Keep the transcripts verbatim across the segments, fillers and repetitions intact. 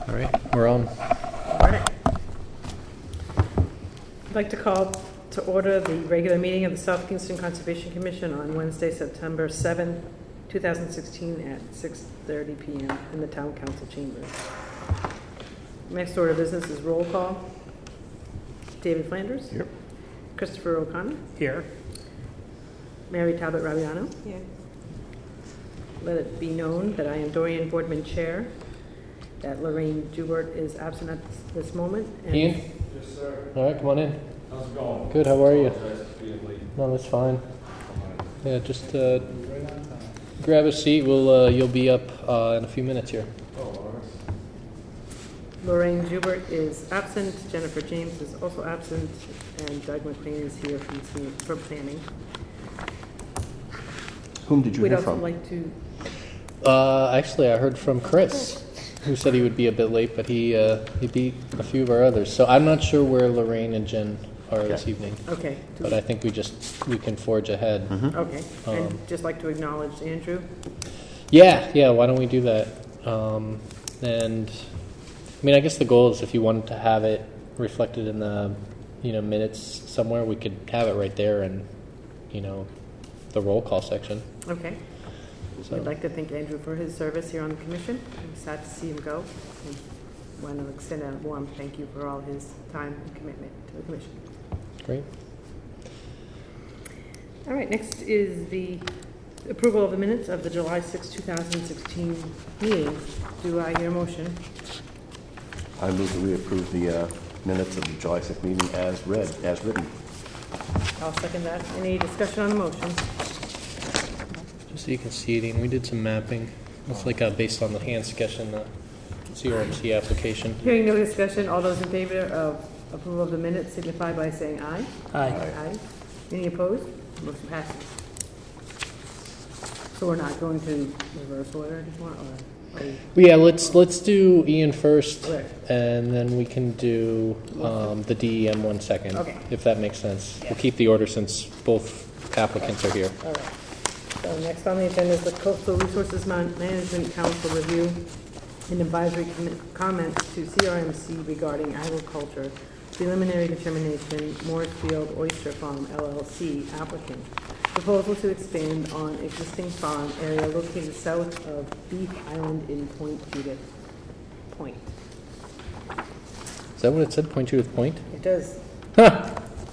All right, we're on. All right. I'd like to call to order the regular meeting of the South Kingston Conservation Commission on Wednesday, September seventh, two thousand sixteen at six thirty p.m. in the Town Council chambers. Next order of business is roll call. David Flanders. Here. Christopher O'Connor. Here. Mary Talbot Rabiano. Here. Let it be known that I am Dorian Boardman Chair, that Lorraine Joubert is absent at this moment. And Ian? Yes, sir. All right, come on in. How's it going? Good, how are you? Apologize for being late. No, that's fine. Yeah, just uh, grab a seat. We'll uh, you'll be up uh, in a few minutes here. Oh, all right. Lorraine Joubert is absent. Jennifer James is also absent, and Doug McLean is here from, from planning. Whom did you We'd hear also from? like to. Uh, actually, I heard from Chris, who said he would be a bit late, but he uh, he beat a few of our others. So I'm not sure where Lorraine and Jen are Okay. this evening, Okay. do but we- I think we just we can forge ahead. Mhm. Okay. Um, and just like to acknowledge Andrew. Yeah, yeah. Why don't we do that? Um, and I mean, I guess the goal is if you wanted to have it reflected in the you know minutes somewhere, we could have it right there in you know the roll call section. Okay. So We'd like to thank Andrew for his service here on the commission. I'm sad to see him go, and want to extend a warm thank you for all his time and commitment to the commission. great. All right. Next is the approval of the minutes of the July sixth, two thousand sixteen meeting. Do I hear a motion? I move that we approve the uh, minutes of the July sixth meeting as read, as written. I'll second that. Any discussion on the motion? Just so you can see it, Ian, we did some mapping. It's like uh, based on the hand sketch in the C R M C application. Hearing no discussion, all those in favor of approval of the minutes signify by saying aye. Aye. Aye. Any opposed? Motion passes. So we're not going to reverse order anymore, or are we? Well, yeah, let's let's do Ian first, Okay. and then we can do um, the D E M one second, Okay. if that makes sense. Yeah. We'll keep the order since both applicants are here. All right. So next on the agenda is the Coastal Resources Man- Management Council review and advisory com- comments to C R M C regarding agriculture, preliminary determination, Mooresfield Oyster Farm L L C applicant. Proposal to expand on existing farm area located south of Beef Island in Point Judith Point. Is that what it said? Point Judith Point? It does. Huh.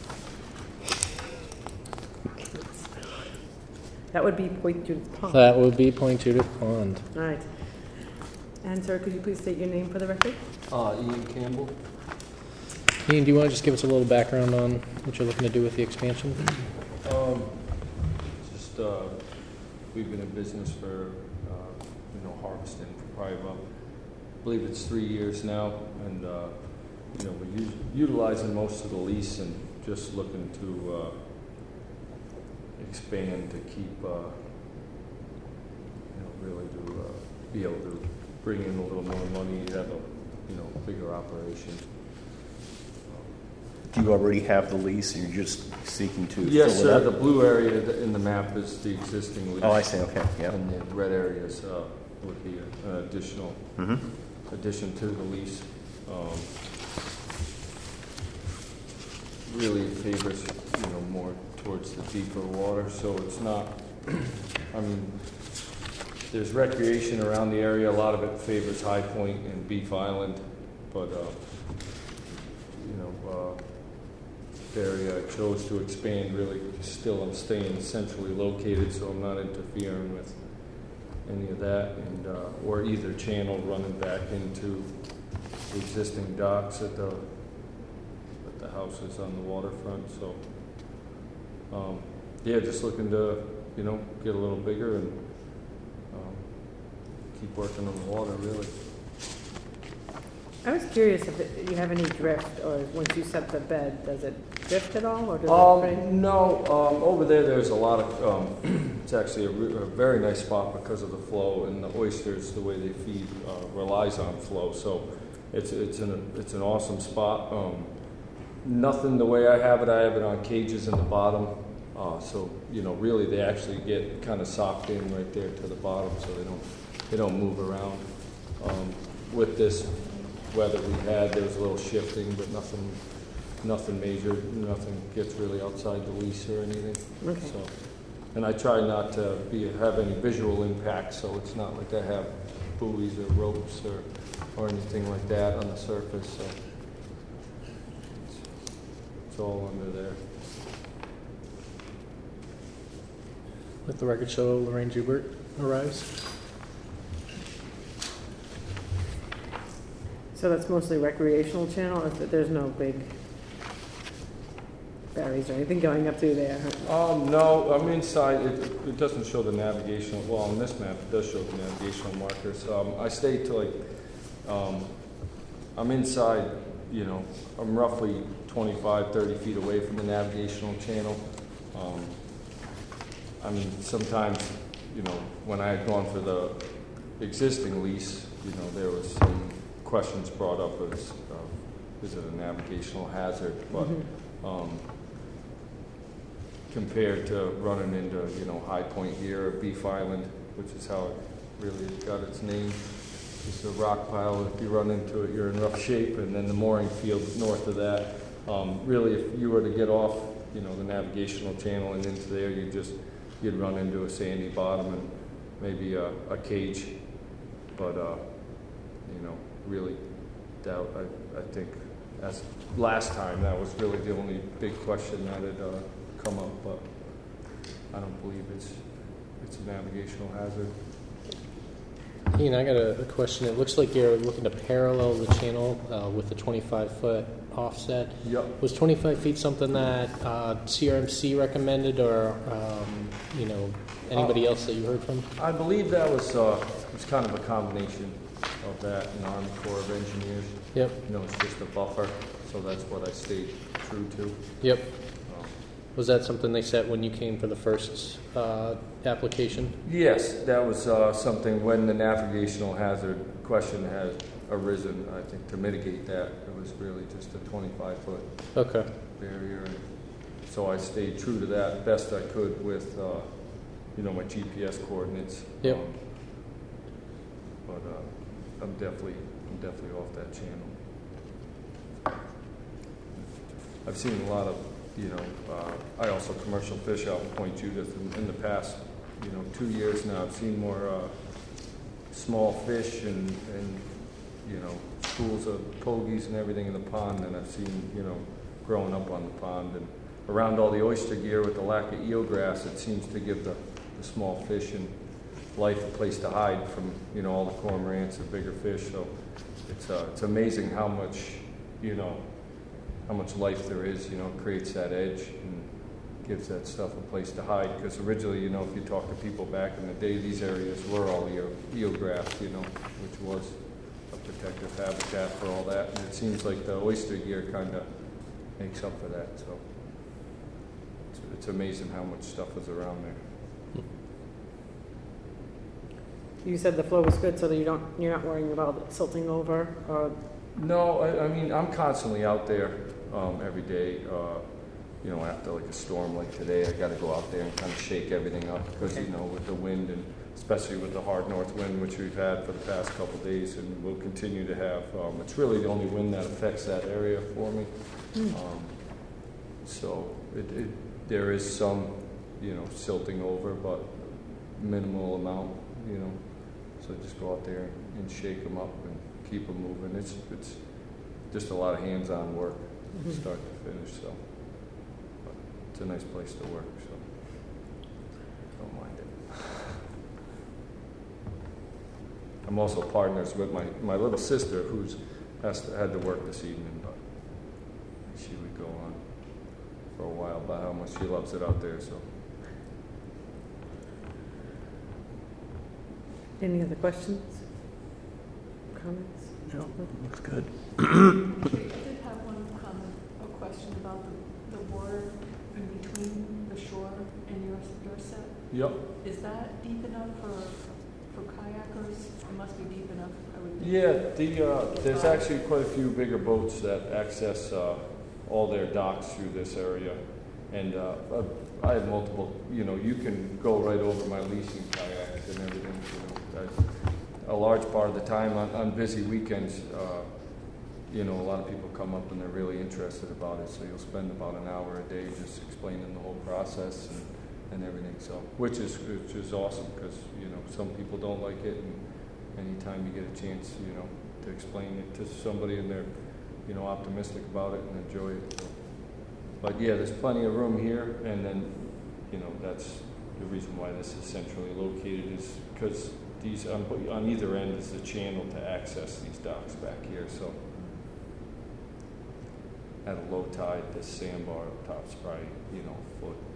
That would be Point Judith Pond. That would be Point Judith Pond. All right. And sir, could you please state your name for the record? Uh, Ian Campbell. Ian, do you want to just give us a little background on what you're looking to do with the expansion? Um, just, uh, we've been in business for, uh, you know, harvesting for probably about, I believe it's three years now, and, uh, you know, we're us- utilizing most of the lease and just looking to, uh, expand to keep, uh, you know, really to, uh, be able to bring in a little more money, have a, you know, bigger operation. Do you already have the lease and you're just seeking to Yes, fill it sir. up? The blue area th- in the map is the existing lease. Oh, I see, okay, yeah. And the red areas uh, would be an additional Mhm. addition to the lease. Um, really favors, you know, more towards the deeper water, so it's not, I mean, there's recreation around the area. A lot of it favors High Point and Beef Island, but, uh, you know, uh, the area I chose to expand really still I'm staying centrally located, so I'm not interfering with any of that, and uh, or either channel running back into the existing docks at the at the houses on the waterfront. So um, yeah, just looking to you know get a little bigger and um, keep working on the water really. I was curious if it, you have any drift, or once you set the bed, does it drift at all, or does it? Um, no, um, over there there's a lot of, um, it's actually a, re- a very nice spot because of the flow, and the oysters, the way they feed, uh, relies on flow, so it's it's an it's an awesome spot. Um, nothing the way I have it, I have it on cages in the bottom, uh, so you know really they actually get kind of socked in right there to the bottom, so they don't they don't move around. Um, with this weather we had, there was a little shifting, but nothing, nothing major, nothing gets really outside the lease or anything. Okay. So, and I try not to be, have any visual impact, so it's not like I have buoys or ropes or, or anything like that on the surface, so it's, it's all under there. Let the record show Lorraine Joubert arrives. So that's mostly recreational channel, or th- there's no big barriers or anything going up through there? Um, no, I'm inside, it, it doesn't show the navigational, well, on this map, it does show the navigational markers. Um, I stay to like, um, I'm inside, you know, I'm roughly twenty-five, thirty feet away from the navigational channel. Um, I mean, sometimes, you know, when I had gone for the existing lease, you know, there was some questions brought up as, uh, is it a navigational hazard? But, Mm-hmm. um, compared to running into, you know, High Point here or Beef Island, which is how it really got its name. It's a rock pile. If you run into it, you're in rough shape. And then the mooring field north of that. Um, really, if you were to get off, you know, the navigational channel and into there, you just you'd run into a sandy bottom and maybe a, a cage. But uh, you know, really doubt. I, I think as last time, that was really the only big question that had uh, come up, but I don't believe it's it's a navigational hazard. Ian, I got a, a question. It looks like you're looking to parallel the channel uh, with the twenty-five foot offset. Yep. Was twenty-five feet something that uh, C R M C recommended, or um, you know, anybody Uh, else that you heard from? I believe that was uh, it was kind of a combination of that and Army Corps of Engineers. Yep. You know, it's just a buffer, so that's what I stayed true to. Yep. Um, Was that something they set when you came for the first uh, application? Yes, that was uh, something when the navigational hazard question had arisen. I think to mitigate that, it was really just a twenty-five foot Okay. barrier. And so I stayed true to that best I could with, uh, you know, my G P S coordinates. Yep. Um, but uh, I'm definitely, I'm definitely off that channel. I've seen a lot of, you know, uh, I also commercial fish out in Point Judith in, in the past, you know, two years now. I've seen more uh, small fish and, and, you know, schools of pogies and everything in the pond than I've seen, you know, growing up on the pond. And around all the oyster gear with the lack of eelgrass, it seems to give the, the small fish and life a place to hide from, you know, all the cormorants and bigger fish. So it's uh, it's amazing how much, you know, how much life there is, you know, creates that edge and gives that stuff a place to hide. Because originally, you know, if you talk to people back in the day, these areas were all eel, eelgrass, you know, which was a protective habitat for all that. And it seems like the oyster gear kind of makes up for that. So it's, it's amazing how much stuff is around there. You said the flow was good, so that you don't, you're not worrying about it silting over, or No, I, I mean, I'm constantly out there um, every day. Uh, you know, after like a storm like today, I got to go out there and kind of shake everything up because, Okay. you know, with the wind and especially with the hard north wind, which we've had for the past couple of days and will continue to have, um, it's really the only wind that affects that area for me. Mm. Um, so it, it, there is some, you know, silting over, but minimal amount, you know. So just go out there and shake them up and keep them moving. It's it's just a lot of hands-on work, Mhm. start to finish. So but it's a nice place to work. So don't mind it. I'm also partners with my, my little sister, who's has to, had to work this evening, but she would go on for a while about how much she loves it out there. So. any other questions? Comments? No, looks good. I did have one comment, a question about the, the water in between the shore and your, your set. Yep. Is that deep enough for, for kayakers? It must be deep enough, I would think. Yeah, the, uh, there's actually quite a few bigger boats that access uh, all their docks through this area. And uh, I have multiple, you know, you can go right over my leasing kayaks and everything. You know, I, a large part of the time on, on busy weekends, uh, you know, a lot of people come up and they're really interested about it, so you'll spend about an hour a day just explaining the whole process and, and everything, so, which is, which is awesome, because, you know, some people don't like it, and anytime you get a chance, you know, to explain it to somebody and they're, you know, optimistic about it and enjoy it. So. But yeah, there's plenty of room here, and then, you know, that's the reason why this is centrally located, is because these, on, on either end is the channel to access these docks back here, so. At a low tide, this sandbar up top's probably, you know, a foot.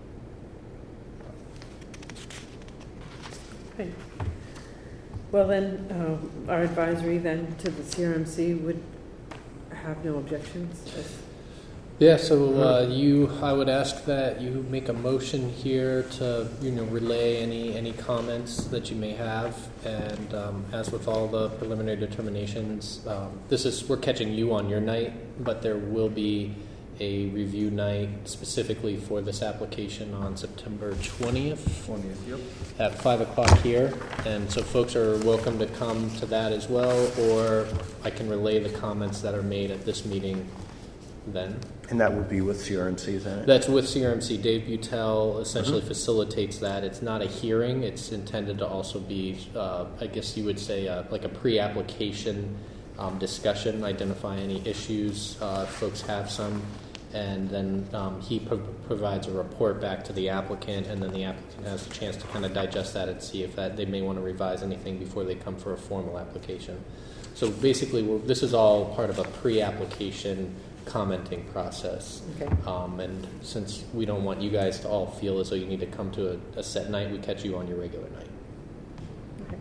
Okay. Well, then, uh, our advisory then to the C R M C would have no objections? Just- Yeah, so uh, you, I would ask that you make a motion here to, you know, relay any any comments that you may have, and um, as with all the preliminary determinations, um, this is we're catching you on your night, but there will be a review night specifically for this application on September twentieth. twentieth, yep. At five o'clock here, and so folks are welcome to come to that as well, or I can relay the comments that are made at this meeting then. And that would be with C R M C, is that it? That's with C R M C. Dave Butel essentially mm-hmm. facilitates that. It's not a hearing. It's intended to also be, uh, I guess you would say, uh, like a pre-application um, discussion, identify any issues uh, if folks have some, and then um, he pro- provides a report back to the applicant, and then the applicant has a chance to kind of digest that and see if that they may want to revise anything before they come for a formal application. So basically, we're, this is all part of a pre-application commenting process. Okay. Um, and since we don't want you guys to all feel as though you need to come to a, a set night, we catch you on your regular night. Okay.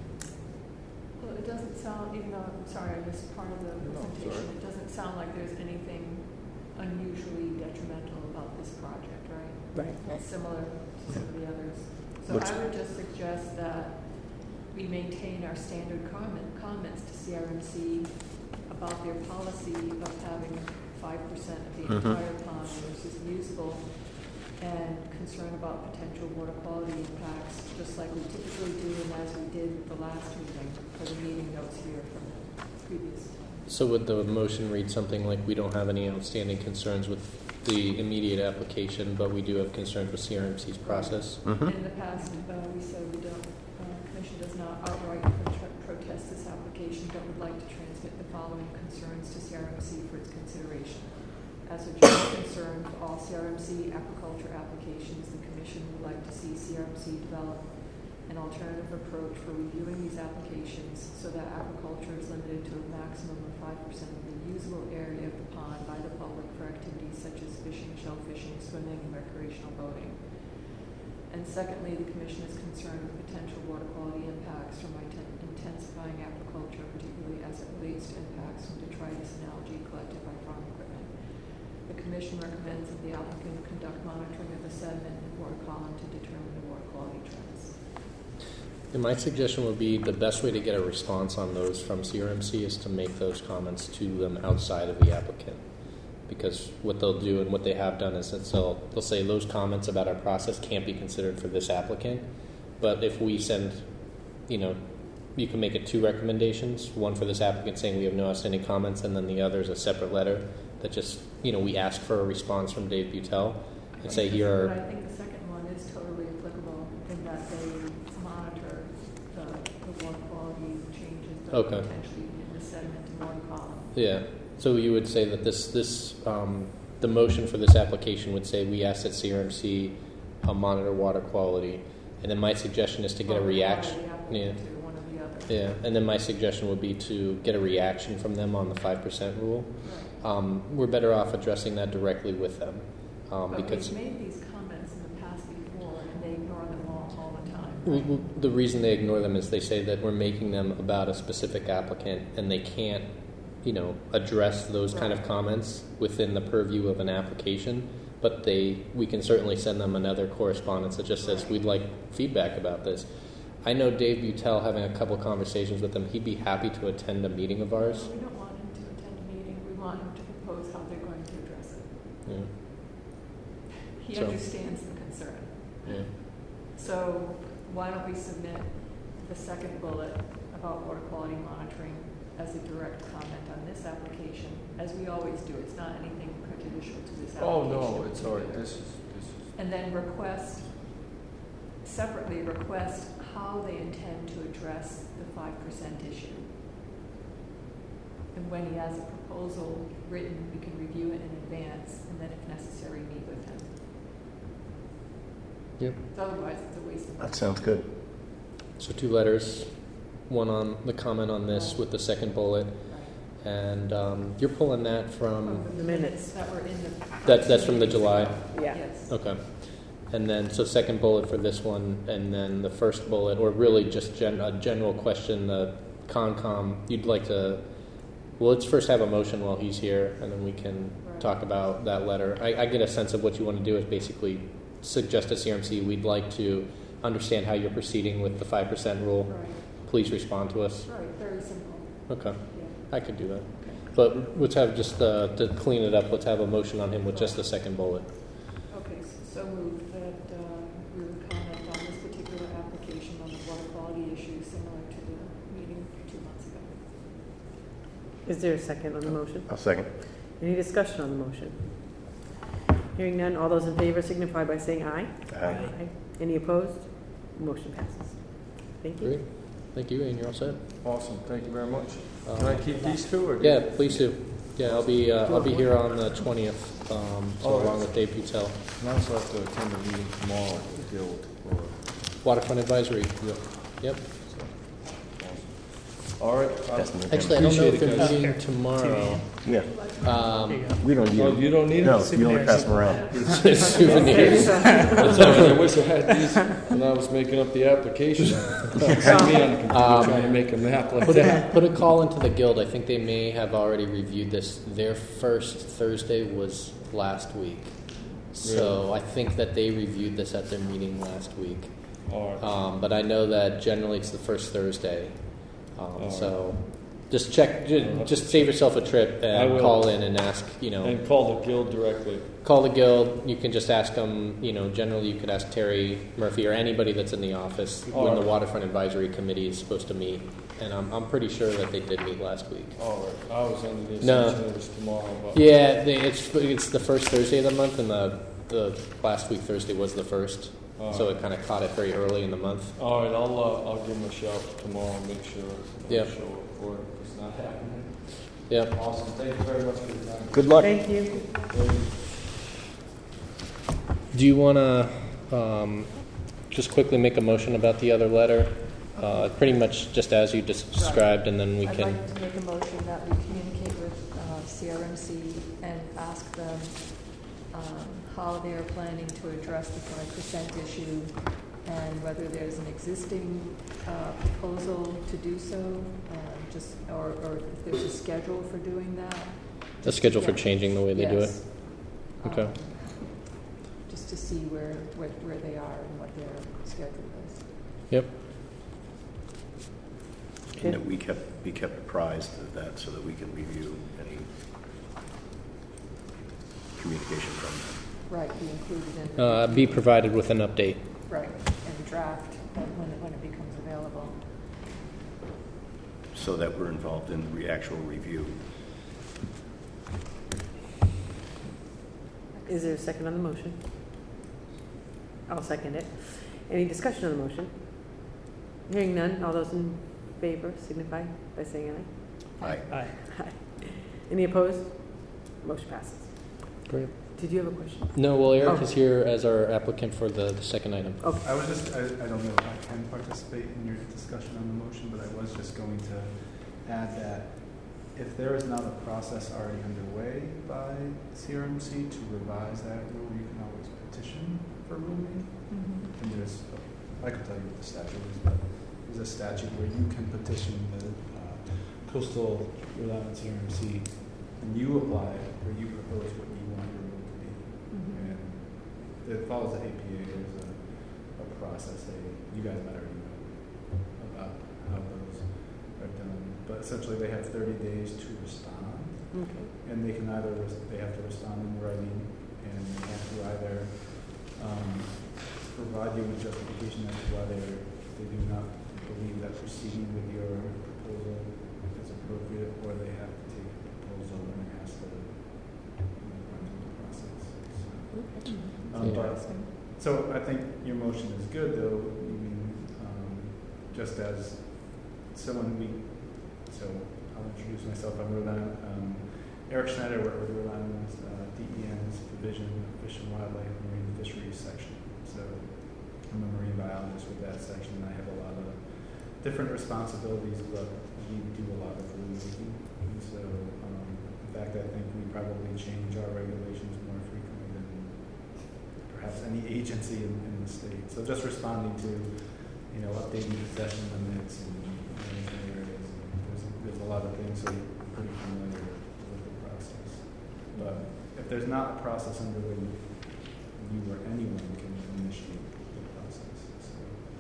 Well, it doesn't sound, even though, I'm sorry, I missed part of the No, presentation, sorry. it doesn't sound like there's anything unusually detrimental about this project, right? Right. It's similar to some of the others. So What's- I would just suggest that we maintain our standard comment, comments to C R M C about their policy of having five percent of the Mhm. entire pond versus usable, and concern about potential water quality impacts, just like we typically do and as we did with the last meeting, for the meeting notes here from the previous time. So would the motion read something like, we don't have any outstanding concerns with the immediate application, but we do have concerns with C R M C's process? Mhm. In the past, uh, we said we don't, uh, Commission does not outright pro- protest this application, but would like to transmit the following concerns to C R M C for its consideration. As a general concern for all C R M C aquaculture applications, the Commission would like to see C R M C develop an alternative approach for reviewing these applications so that aquaculture is limited to a maximum of five percent of the usable area of the pond by the public for activities such as fishing, shellfishing, swimming, and recreational boating. And secondly, the Commission is concerned with potential water quality impacts from inten- intensifying aquaculture, particularly as it relates to impacts from detritus and algae collected by farm equipment. The Commission recommends that the applicant conduct monitoring of the sediment and water column to determine the water quality trends. And my suggestion would be the best way to get a response on those from C R M C is to make those comments to them outside of the applicant. Because what they'll do and what they have done is that they'll, they'll say those comments about our process can't be considered for this applicant. But if we send, you know, you can make it two recommendations, one for this applicant saying we have no outstanding comments, and then the other is a separate letter that just, you know, we ask for a response from Dave Butel and say here But are, I think the second one is totally applicable in that they monitor the, the water quality changes that Okay. potentially in the sediment and water column. yeah. So you would say that this, this um, the motion for this application would say we ask that C R M C uh, monitor water quality, and then my suggestion is to get a Or reaction. the applicant Yeah. to one or the other. Yeah, and then my suggestion would be to get a reaction from them on the five percent rule. Right. Um, we're better off addressing that directly with them um, But because we've made these comments in the past before, and they ignore them all, all the time. w- w- the reason they ignore them is they say that we're making them about a specific applicant, and they can't, you know, address those kind of Right. comments within the purview of an application. But they, we can certainly send them another correspondence that just says Right. we'd like feedback about this. I know Dave Butel, having a couple conversations with him, he'd be happy to attend a meeting of ours. We don't want him to attend a meeting, we want him to propose how they're going to address it. Yeah, He So- understands the concern. yeah. So why don't we submit the second bullet about water quality monitoring as a direct comment on this application, as we always do. It's not anything prejudicial to this application. Oh, no, it's all right, this is, this is, And then request, separately request how they intend to address the five percent issue. And when he has a proposal written, we can review it in advance, and then if necessary, meet with him. Yep. Otherwise, it's a waste of time. That sounds good. So two letters, one on the comment on this with the second bullet, Right. and um, you're pulling that from, From The minutes. that were in the. that, that's from the July? Yeah. Yes. Okay. And then, so second bullet for this one, and then the first bullet, or really just gen- a general question, the Concom, you'd like to, well, let's first have a motion while he's here, and then we can Right. talk about that letter. I, I get a sense of what you want to do is basically suggest to C R M C, we'd like to understand how you're proceeding with the five percent rule. Right, Please respond to us. right, very simple, Okay, yeah, I could do that. okay. But let's have just, uh, to clean it up, let's have a motion on him with just the second bullet. Okay, s- so moved that uh, we would comment on this particular application on the water quality issue similar to the meeting two months ago. Is there a second on the motion? I'll second. Any discussion on the motion? Hearing none, all those in favor signify by saying aye. Aye. Any opposed? Motion passes. Thank you. Great. Thank you, and you're all set. awesome, thank you very much. Um, Can I keep these two, or? do- Yeah, please do. Yeah, I'll be uh, I'll be here on the twentieth, um, so All right. along with Dave Putel. And I also have to attend a meeting tomorrow with the Guild, or, Waterfront Advisory. yep, Yep. so, awesome. All right. I- That's the- Actually, I don't know if Appreciate it, they're guys. meeting tomorrow. Yeah, Um, we don't need Oh, them. you don't need No, it? you only pass them around. souvenirs. That's all right, I wish I had these when I was making up the application. See me on the computer Um, trying to make a map like Put that. a, put a call into the Guild. I think they may have already reviewed this. Their first Thursday was last week. So I think that they reviewed this at their meeting last week. All right. Um, but I know that generally it's the first Thursday. Um, All so just check, ju- just save yourself a trip I and will. call in and ask, you know, And call the Guild directly. call the Guild. You can just ask them, you know, generally you could ask Terry Murphy or anybody that's in the office All when the right. Waterfront Advisory Committee is supposed to meet. And I'm, I'm pretty sure that they did meet last week. All right. I was under the No. assumption it was tomorrow, but. Yeah, they, it's it's the first Thursday of the month, and the the last week Thursday was the first, All so right. it kind of caught it very early in the month. All right, I'll, uh, I'll give him a shout tomorrow and make sure I Yep. show up for it. If it's not happening. Yep. Awesome. Thank you very much for your time. Good luck. Thank you. Do you want to um, just quickly make a motion about the other letter? Uh, pretty much just as you just described, and then we I'd can. like to make a motion that we communicate with uh, C R M C and ask them um, how they are planning to address the five percent issue and whether there's an existing uh, proposal to do so, um, just, or, or if there's a schedule for doing that. A schedule for Yeah. changing the way they do it. Yes. Okay. Um, Just to see where, where, where they are and what their schedule is. Yep. And that we kept, be kept apprised of that so that we can review any communication from them. Right, be included in. Uh, be provided with an update. Right, and draft uh, when it, when it becomes available. So that we're involved in the re- actual review. Is there a second on the motion? I'll second it. Any discussion on the motion? Hearing none, all those in favor signify by saying Aye. aye. Aye. Any opposed? Motion passes. Great. Did you have a question? No, well, Eric Oh. is here as our applicant for the, the second item. Okay. I was just, I, I don't know if I can participate in your discussion on the motion, but I was just going to add that if there is not a process already underway by C R M C to revise that rule, you can always petition for rulemaking. And there's, I can tell you what the statute is, but there's a statute where you can petition the uh, coastal Rhode Island C R M C, and you apply, or you propose what you want your rule to be. And it follows the A P A. There's a, a process. They, you guys might already know about how those are done. But essentially, they have thirty days to respond, Okay. and they can either res- they have to respond in writing, and they have to either um, provide you with justification as to why they they do not believe that proceeding with your proposal is appropriate, Interesting. So I think your motion is good, though. I mean, um, just as someone we, so I'll introduce myself. I'm Rhode Island, um, Eric Schneider, work with Rhode Island uh, D E N's Division of Fish and Wildlife Marine Fisheries section. So I'm a marine biologist with that section, and I have a lot of different responsibilities, but we do a lot of rulemaking. And so, um, in fact, I think we probably change our regulations more frequently than perhaps any agency in, in the state. So just responding to, you know, updating possession limits and management areas. There's, there's a lot of things, so you're pretty familiar with the process. But if there's not a process underway, you or anyone can initiate the process. So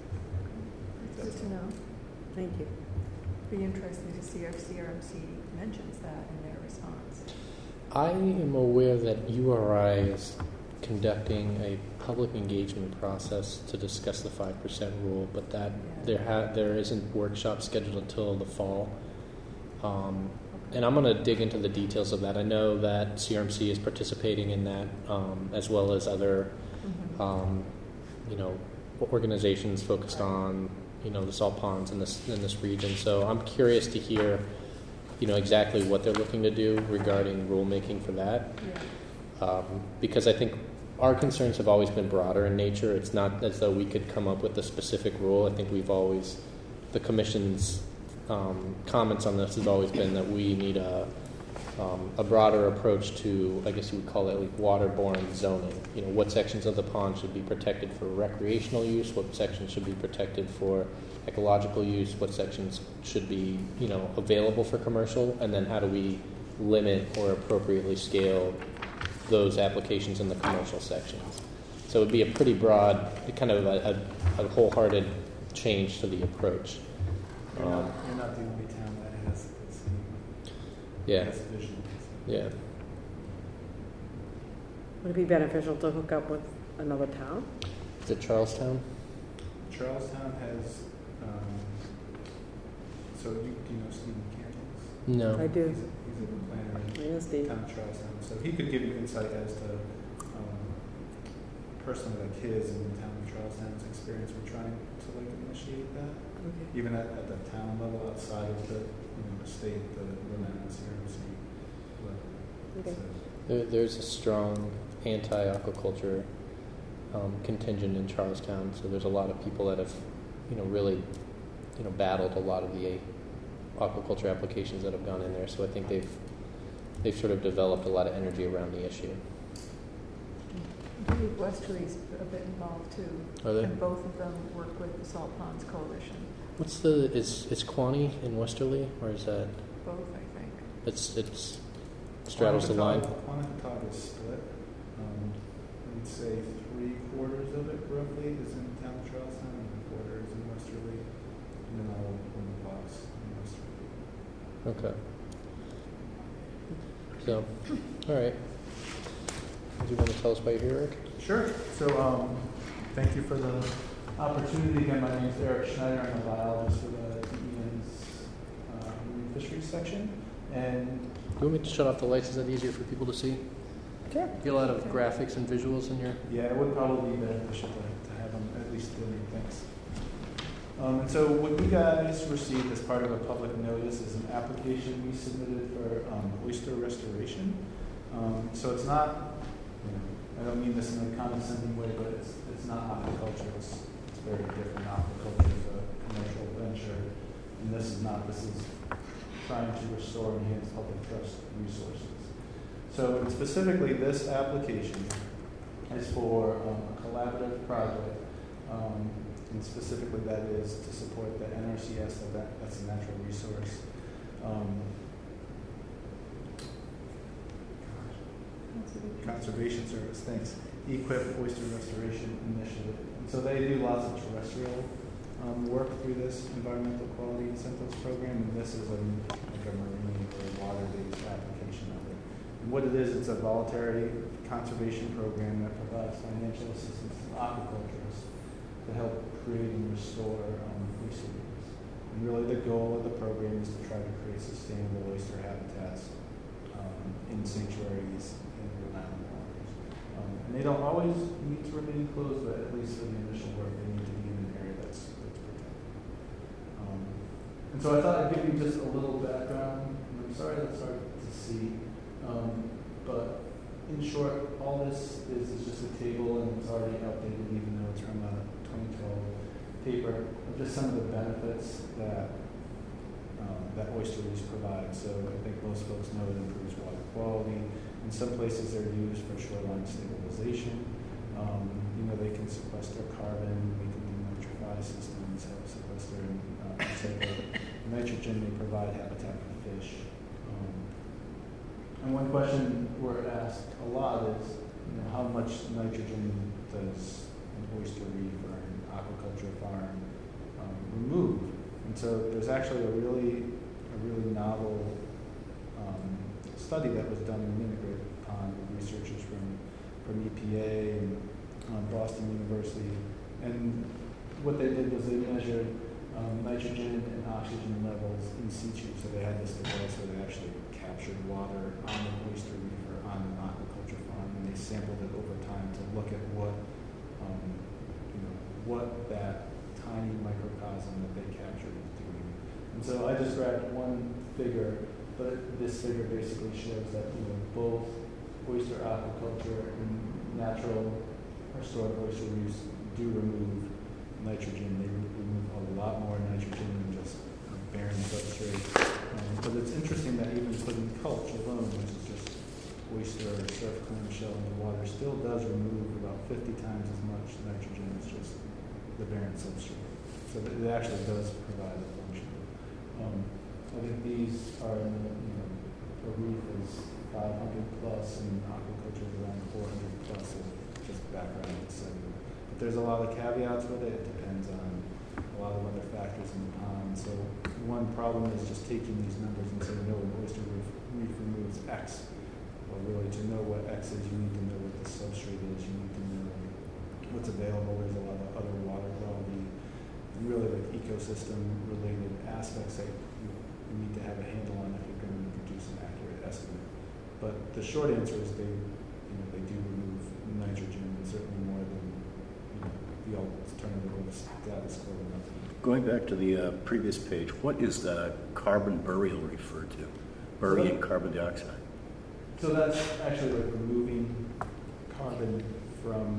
Good to know. Thank you. Be interesting to see if C R M C mentions that in their response. I am aware that U R I is conducting a public engagement process to discuss the five percent rule, but that Yeah. there ha- there isn't workshop scheduled until the fall. Um, and I'm going to dig into the details of that. I know that C R M C is participating in that, um, as well as other, Mhm. um, you know, organizations focused on, you know, the salt ponds in this in this region. So I'm curious to hear, you know, exactly what they're looking to do regarding rulemaking for that. Yeah. Um, because I think our concerns have always been broader in nature. It's not as though we could come up with a specific rule. I think we've always, the Commission's um, comments on this has always been that we need a, um, a broader approach to, I guess you would call it like waterborne zoning. You know, what sections of the pond should be protected for recreational use, what sections should be protected for ecological use, what sections should be, you know, available for commercial, and then how do we limit or appropriately scale those applications in the commercial sections. So it would be a pretty broad, kind of a, a, a wholehearted change to the approach. you're, Um, not, you're not the only town that has the same yeah, has vision. yeah. Would it be beneficial to hook up with another town? Is it Charlestown? Charlestown has, um, so you, do you know Stephen Cantles? No. I do. He's a, he's a planner in Yes, Steve. town of Charlestown. So he could give you insight as to, um, personally, like his and the town of Charlestown's experience with trying to like initiate that, Okay. even at, at the town level outside of the, you know, the state, the Rhode Island C R M C. But, Okay. so, There, there's a strong anti-aquaculture um, contingent in Charlestown, so there's a lot of people that have, you know, really, you know, battled a lot of the aquaculture applications that have gone in there. So I think they've they've sort of developed a lot of energy around the issue. I believe Westerly's a bit involved too. Are they? And both of them work with the Salt Ponds Coalition. What's the is is Quaney in Westerly, or is that Both, I think. it's it's straddles the line? Quanticook is split. Um, I would say three quarters of it roughly is in the town of Charlestown, and a quarter is in Westerly, and then all of the box in Westerly. Okay. So, all right. Do you want to tell us why you're here, Eric? Sure. So, um, thank you for the opportunity. Again, my name is Eric Schneider. I'm a biologist for the D E N's uh, marine fisheries section. And Do you want me to shut off the lights? Is that easier for people to see? Sure. You get a lot of graphics and visuals in your. yeah, it would probably be beneficial to, to have them at least doing things. Um, and so what you guys received as part of a public notice is an application we submitted for um, oyster restoration. Um, so it's not, you know, I don't mean this in a condescending way, but it's it's not aquaculture. It's, it's very different. Aquaculture is a commercial venture, and this is not. This is trying to restore and enhance public trust resources. So specifically, this application is for um, a collaborative project, um, and specifically that is to support the N R C S, so that, that's a natural resource. Um, Conservation Service, thanks. E-Quip Oyster Restoration Initiative. And so they do lots of terrestrial um, work through this environmental quality incentives program, and this is a, like a marine or water-based application of it. And what it is, it's a voluntary conservation program that provides financial assistance to aquaculturists to help create and restore um, oyster reefs. And really the goal of the program is to try to create sustainable oyster habitats um, in sanctuaries in Rhode Island waters. Um, and they don't always need to remain closed, but at least for the initial work, they need to be in an area that's, that's protected. Um, and so I thought I'd give you just a little background. And I'm sorry that's hard to see, um, but in short, all this is, is just a table, and it's already outdated, even though it's from a twenty twelve paper, of just some of the benefits that um, that oyster reefs provide. So I think most folks know it improves water quality. In some places, they're used for shoreline stabilization. Um, you know, they can sequester carbon, they can denitrify systems, help sequester and uh, recycle nitrogen. They provide habitat for fish. Um, and one question we're asked a lot is, you know, how much nitrogen does an oyster reef or an aquaculture farm um, remove? And so there's actually a really, a really novel um, study that was done in Minnegret Pond with researchers from, from E P A and um, Boston University. And what they did was they measured um, nitrogen and oxygen levels in situ. So they had this device where they actually captured water on the oyster reef or on an aquaculture farm, and they sampled it over time to look at what, um, you know, what that tiny microcosm that they captured is doing. And so I just grabbed one figure, but this figure basically shows that, you know, both oyster aquaculture and natural or stored oyster reefs do remove nitrogen. They remove a lot more nitrogen than just a barren substrate. Um, but it's interesting that even putting culch alone, which is just oyster or surf clam shell in the water, still does remove about fifty times as much nitrogen as just the barren substrate. So it actually does provide a function. Um, I think these are, in the, you know, a reef is five hundred plus, and aquaculture is around four hundred plus of just background, et cetera. But there's a lot of caveats with it. It depends on a lot of other factors in the pond. So one problem is just taking these numbers and saying, no, an oyster reef, reef removes X. Well, really, to know what X is, you need to know what the substrate is. You need to know what's available. There's a lot of other water quality and really like ecosystem-related aspects that you, you need to have a handle on if you're going to produce an accurate estimate. But the short answer is they, you know, they do remove nitrogen, and certainly more than, you know, the alternative of status quo. Going back to the uh, previous page, what is the carbon burial referred to? Burying carbon dioxide. So that's actually like removing carbon from,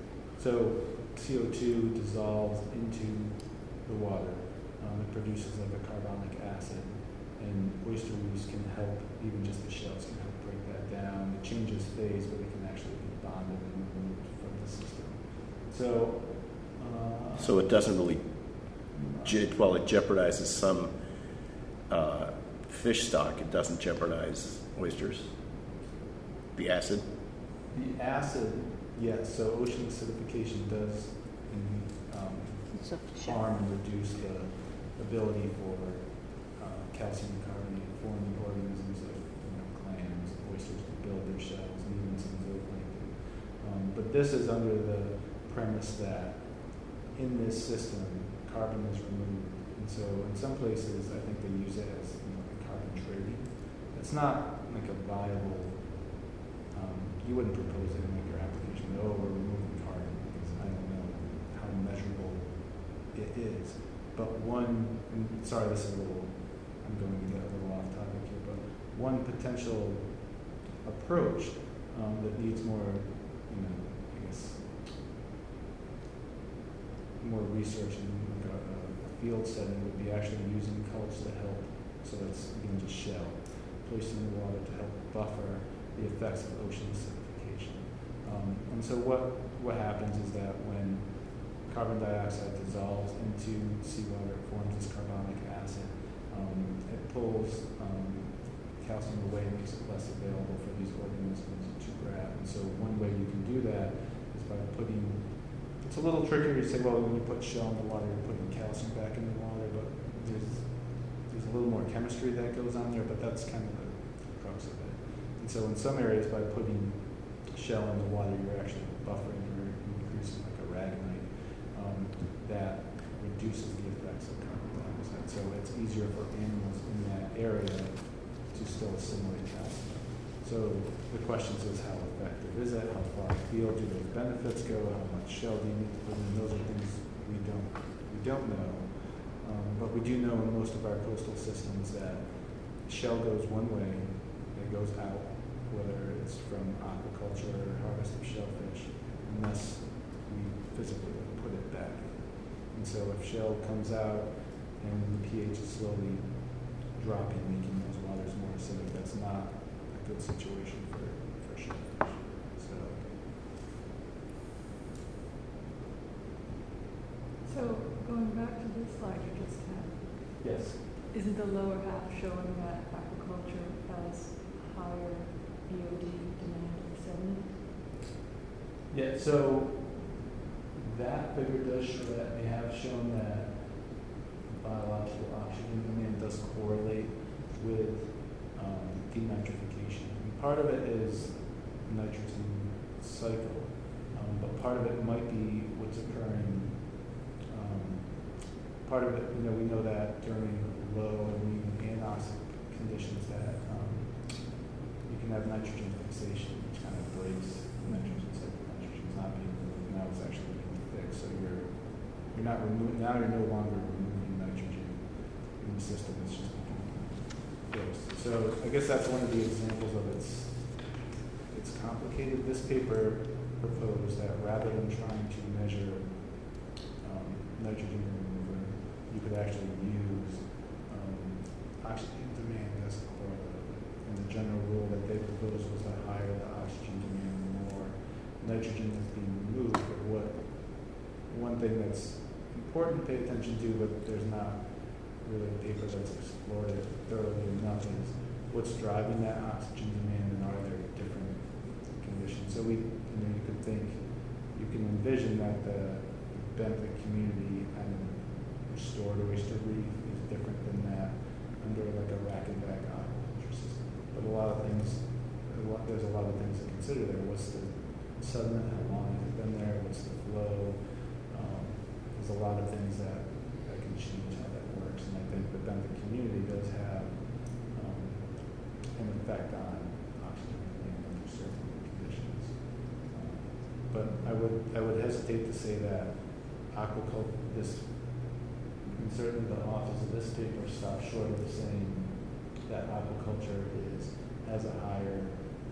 so C O two dissolves into the water. Um, it produces like a carbonic acid, and oyster reefs can help, even just the shells can help break that down. It changes phase, but it can actually be bonded and removed from the system. So, uh, So it doesn't really, je- well, it jeopardizes some uh, fish stock. It doesn't jeopardize oysters. The acid? The acid, yes. So ocean acidification does um, harm and reduce the ability for uh, calcium carbonate forming organisms like, you know, clams, oysters to build their shells, and even some zooplankton. Um, but this is under the premise that in this system, carbon is removed. And so in some places, I think they use it as, you know, like carbon trading. It's not like a viable, um, you wouldn't propose it in like your application, oh, we're removing carbon, because I don't know how measurable it is. But one, and sorry, this is a little, I'm going to get a little off topic here, but one potential approach um, that needs more, you know, I guess, more research and like a, a field setting would be actually using cults to help. So that's, again, just shell, placed in the water to help buffer the effects of ocean acidification. Um, and so what, what happens is that when carbon dioxide dissolves into seawater, it forms this carbonic acid. Um, it pulls um, calcium away, makes it less available for these organisms to grab. And so one way you can do that is by putting, it's a little trickier to say, well, when you put shell in the water, you're putting calcium back in the water, but there's, there's a little more chemistry that goes on there, but that's kind of the, the crux of it. And so in some areas, by putting shell in the water, you're actually buffering, you're increasing like a ragonite um, that reduces the effects of carbon dioxide. So it's easier for animals in that area to still assimilate calcium. So So the question is, how effective is it? How far afield do those benefits go? How much shell do you need to put in? Those are things we don't we don't know. Um, but we do know in most of our coastal systems that shell goes one way, it goes out, whether it's from aquaculture or harvest of shellfish, unless we physically put it back. And so if shell comes out and the pH is slowly dropping, making those waters more acidic, that's not a good situation for, for shellfish. So, So going back to this slide you just had, yes. isn't the lower half showing that aquaculture has higher B O D demand in sediment? Yeah, so that figure does show that. They have shown that biological oxygen demand does correlate with um, denitrification. And part of it is nitrogen cycle, um, but part of it might be what's occurring. Um, part of it, you know, we know that during low and even anoxic conditions that um, you can have nitrogen fixation, which kind of breaks the nitrogen cycle. Nitrogen's not being removed, now it's actually being fixed. So you're you're not removing, now you're no longer removing nitrogen in the system, it's just becoming fixed. So I guess that's one of the examples of it's it's complicated. This paper proposed that rather than trying to measure um, nitrogen remover, you could actually use um, oxygen demand as a correlate. And the general rule that they proposed was the higher the oxygen demand, the more nitrogen is being removed. But what one thing that's important to pay attention to, but there's not really a paper that's explored it thoroughly enough, is what's driving that oxygen demand and are there different conditions. So we, you know, you could think, you can envision that the benthic community and restored oyster reef is different than that under like a rack and back aquaculture system. But a lot of things, a lot, there's a lot of things to consider there. What's the sediment? How long has it been there? What's the flow? Um, there's a lot of things that, that can change how that works. And I think the benthic community does have um, an effect on oxygen demand under certain conditions. Um, but I would I would hesitate to say that aquaculture, this, and certainly the authors of this paper stop short of saying that aquaculture is has a higher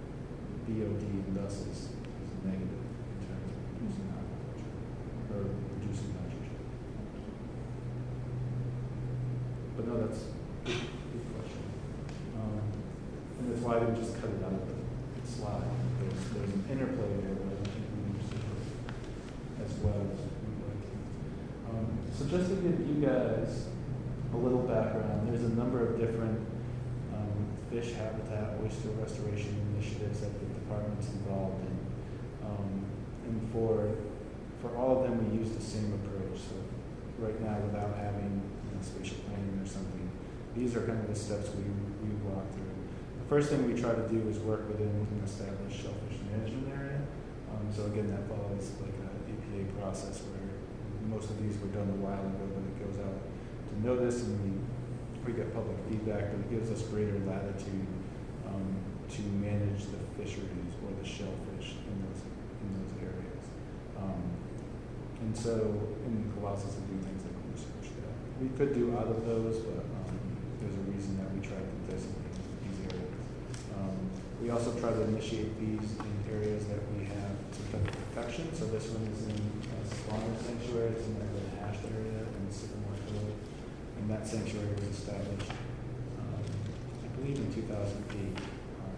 B O D and thus is, is negative in terms of reducing aquaculture or reducing nitrogen. But no, that's a good, good question. Um, and that's why I didn't just cut it out of the slide. There's, there's an interplay there that I think we understood as well as we would. Um, so just to give you guys a little background, there's a number of different um, fish habitat, oyster restoration initiatives that the department's involved in. Um, and for for all of them, we use the same approach. So right now, without having you know, spatial planning or something, these are kind of the steps we, we walk through. The first thing we try to do is work within an established shellfish management area. Um, so again, that follows like a E P A process where most of these were done a while ago, but it goes out to notice and we, we get public feedback, but it gives us greater latitude um, to manage the fisheries or the shellfish in those in those areas. Um, and so in Colossus we do things like research that we could do out of those, but um, there's a reason that we try to designate these areas. Um, we also try to initiate these in areas that we have typical protection. So this one is in a spawner sanctuary, it's in the hashed area in Sycamore Hill. And that sanctuary was established, um, I believe, in two thousand eight. Um,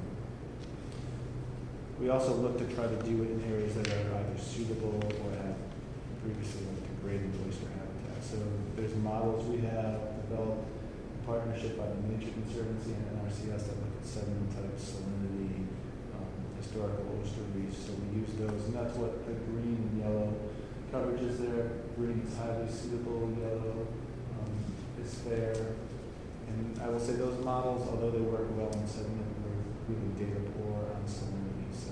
we also look to try to do it in areas that are either suitable or have previously like degraded oyster habitat. So there's models we have developed in partnership by the Nature Conservancy and N R C S that look at sediment types, salinity, um, historical oyster reefs. So we use those, and that's what the green and yellow coverage is there. Green is highly suitable, yellow is fair, and I will say those models, although they work well in sediment, were really data poor on salinity, so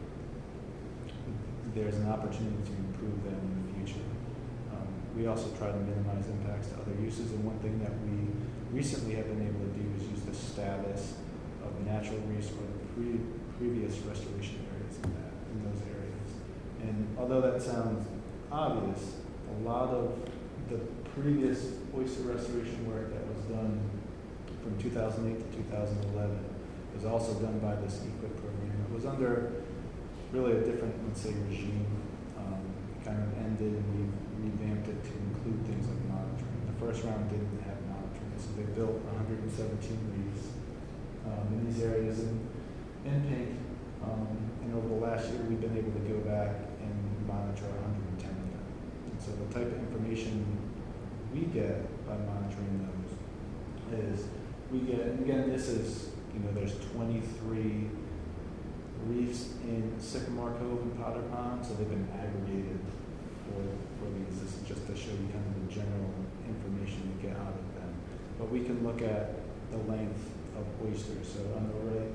there's an opportunity to improve them in the future. Um, we also try to minimize impacts to other uses, and one thing that we recently have been able to do is use the status of natural reefs or the pre, previous restoration areas in that, in those areas. And although that sounds obvious, a lot of the previous oyster restoration work that was done from two thousand eight to two thousand eleven was also done by this E Q I P program. It was under really a different, let's say, regime. Um, kind of ended and we revamped it to include things like monitoring. The first round didn't have monitoring, so they built one hundred seventeen reefs um, in these areas in, in pink. Um, and over the last year, we've been able to go back and monitor one hundred ten of them. And so the type of information we get by monitoring those is we get, and again, this is, you know, there's twenty-three reefs in Sycamore Cove and Potter Pond, so they've been aggregated for, for these. This is just to show you kind of the general information you get out of them. But we can look at the length of oysters. So on the right,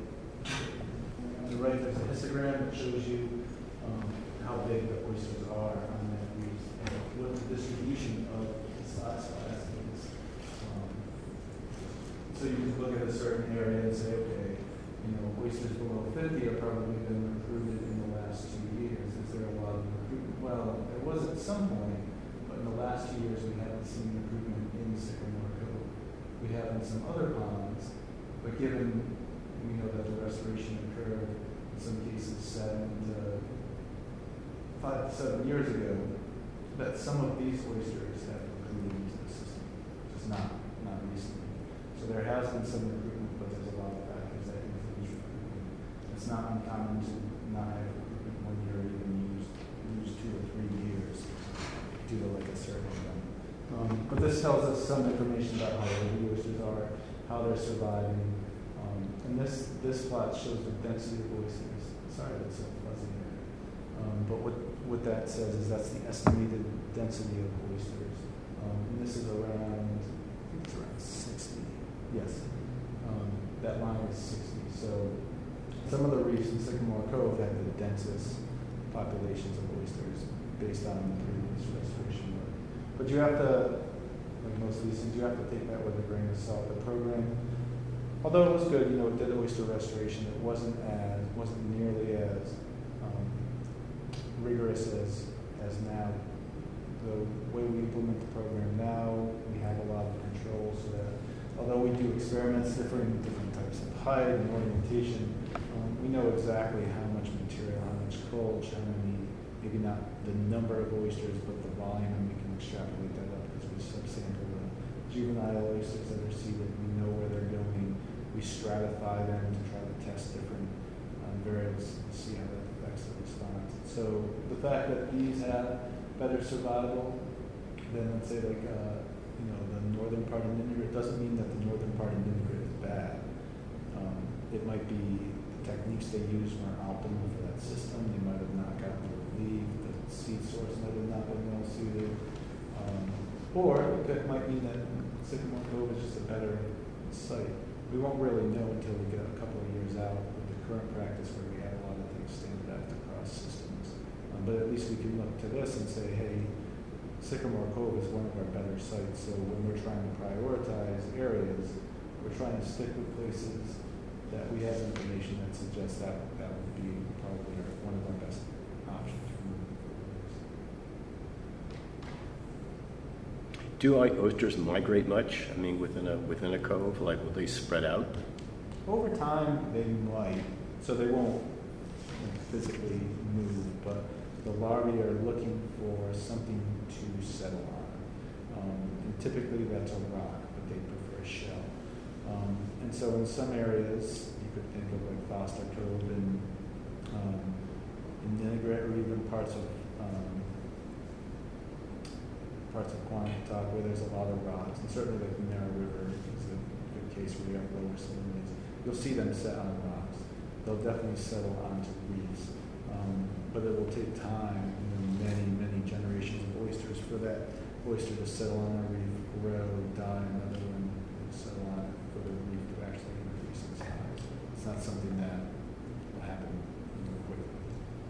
on the right there's a histogram that shows you um, how big the oysters are on that reef and what the distribution of the size class is. Um, so you can look at a certain area and say, okay, you know, oysters below fifty have probably been recruited in the last two years. Is there a lot of recruitment? Well, there was at some point, but in the last two years we haven't seen recruitment in Sycamore Cove. We have in some other ponds, but given we know that the restoration occurred in some cases seven to five to seven years ago, that some of these oysters have recruited into the system, just not not recently. So there has been some recruitment, but there's a lot of factors that influence recruitment. It's not uncommon to not have recruitment one year, or even use use two or three years due to like a survey done. Um, but this tells us some information about how old the oysters are, how they're surviving. Um, and this this plot shows the density of oysters. Sorry, that's so fuzzy here. Um, but what what that says is that's the estimated density of oysters. Um, and this is around, I think it's around sixty. Yes. Um, that line is sixty. So some of the reefs in Sycamore Cove have the densest populations of oysters based on the previous restoration work. But you have to, like most of these things, you have to take that with a grain of salt. The program, although it was good, you know, it did oyster restoration, it wasn't as, wasn't nearly as um, rigorous as, as now. The way we implement the program now, we have a lot of control so that although we do experiments different different types of height and orientation, um, we know exactly how much material, how much coach, how many, maybe not the number of oysters, but the volume, and we can extrapolate that up because we subsample the juvenile oysters that are seeded. We know where they're going. We stratify them to try to test different um, variables to see how that affects the response. So the fact that these have better survival than, let's say, like uh, you know, the northern part of Ninigret, doesn't mean that the northern part of Ninigret is bad. Um, it might be the techniques they used weren't optimal for that system. They might have not gotten the relief. The seed source might have not been well suited. Um, or it might mean that Sycamore Cove is just a better site. We won't really know until we get a couple of years out with the current practice where we have a lot of things standardized across systems. Um, but at least we can look to this and say, hey, Sycamore Cove is one of our better sites, so when we're trying to prioritize areas, we're trying to stick with places that we have information that suggests that that would be probably our, one of our best options for moving forward. Do oysters migrate much? I mean, within a within a cove, like will they spread out? Over time, they might, so they won't like, physically move, but the larvae are looking for something to settle on. Um, and typically that's a rock, but they prefer a shell. Um, and so in some areas, you could think of like Foster Cove and um, in Ninigret, or even parts of um, parts of Quanticook where there's a lot of rocks, and certainly like the Narrow River is a good case where you have lower salinities. You'll see them set on rocks. They'll definitely settle onto reefs. Um, but it will take time, you know, many, many generations of oysters for that oyster to settle on a reef, grow, die, another one, and settle on it for the reef to actually increase in size. It's not something that will happen, you know, quickly.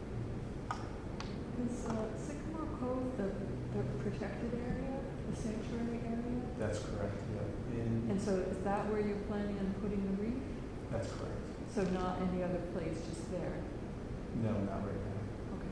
Is uh, Sycamore Cove the, the protected area, the sanctuary area? That's correct, yeah. In, And so is that where you're planning on putting the reef? that's correct. So not any other place, just there? No, not right now. Okay.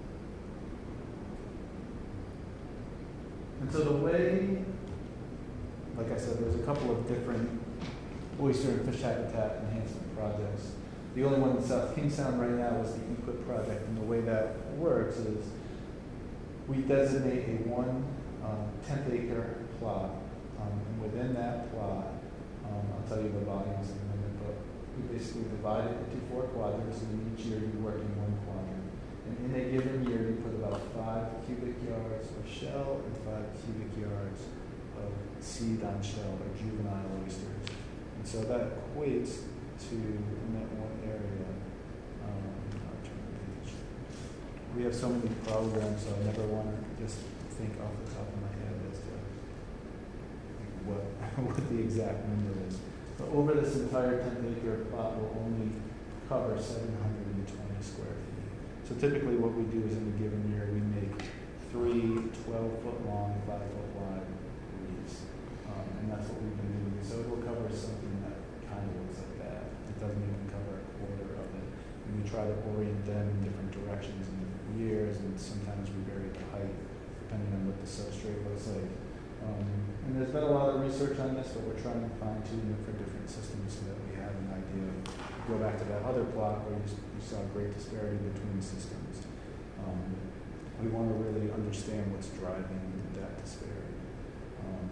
And so the way, like I said, there's a couple of different oyster and fish habitat enhancement projects. The only one in South Kingstown right now is the Input Project, and the way that works is we designate a one um, tenth acre plot, um, and within that plot, um, I'll tell you the volumes in a minute, but we basically divide it into four quadrants, and each year you work in one quadrant. And in a given year, you put about five cubic yards of shell and five cubic yards of seed on shell or juvenile oysters. And so that equates to, in that one area, um, I'll turn the page. We have so many programs, so I never want to just think off the top of my head as to what, what the exact number is. But over this entire tenth acre plot will only cover seven hundred twenty square feet. So typically what we do is in a given year, we make three twelve foot long, five foot wide reefs. Um, and that's what we've been doing. So it will cover something that kind of looks like that. It doesn't even cover a quarter of it. And we try to orient them in different directions in different years, and sometimes we vary the height depending on what the substrate looks like. Um, and there's been a lot of research on this, but we're trying to fine tune it for different systems so that we have an idea. Go back to that other plot where you, you saw great disparity between systems. Um, we want to really understand what's driving that disparity. Um,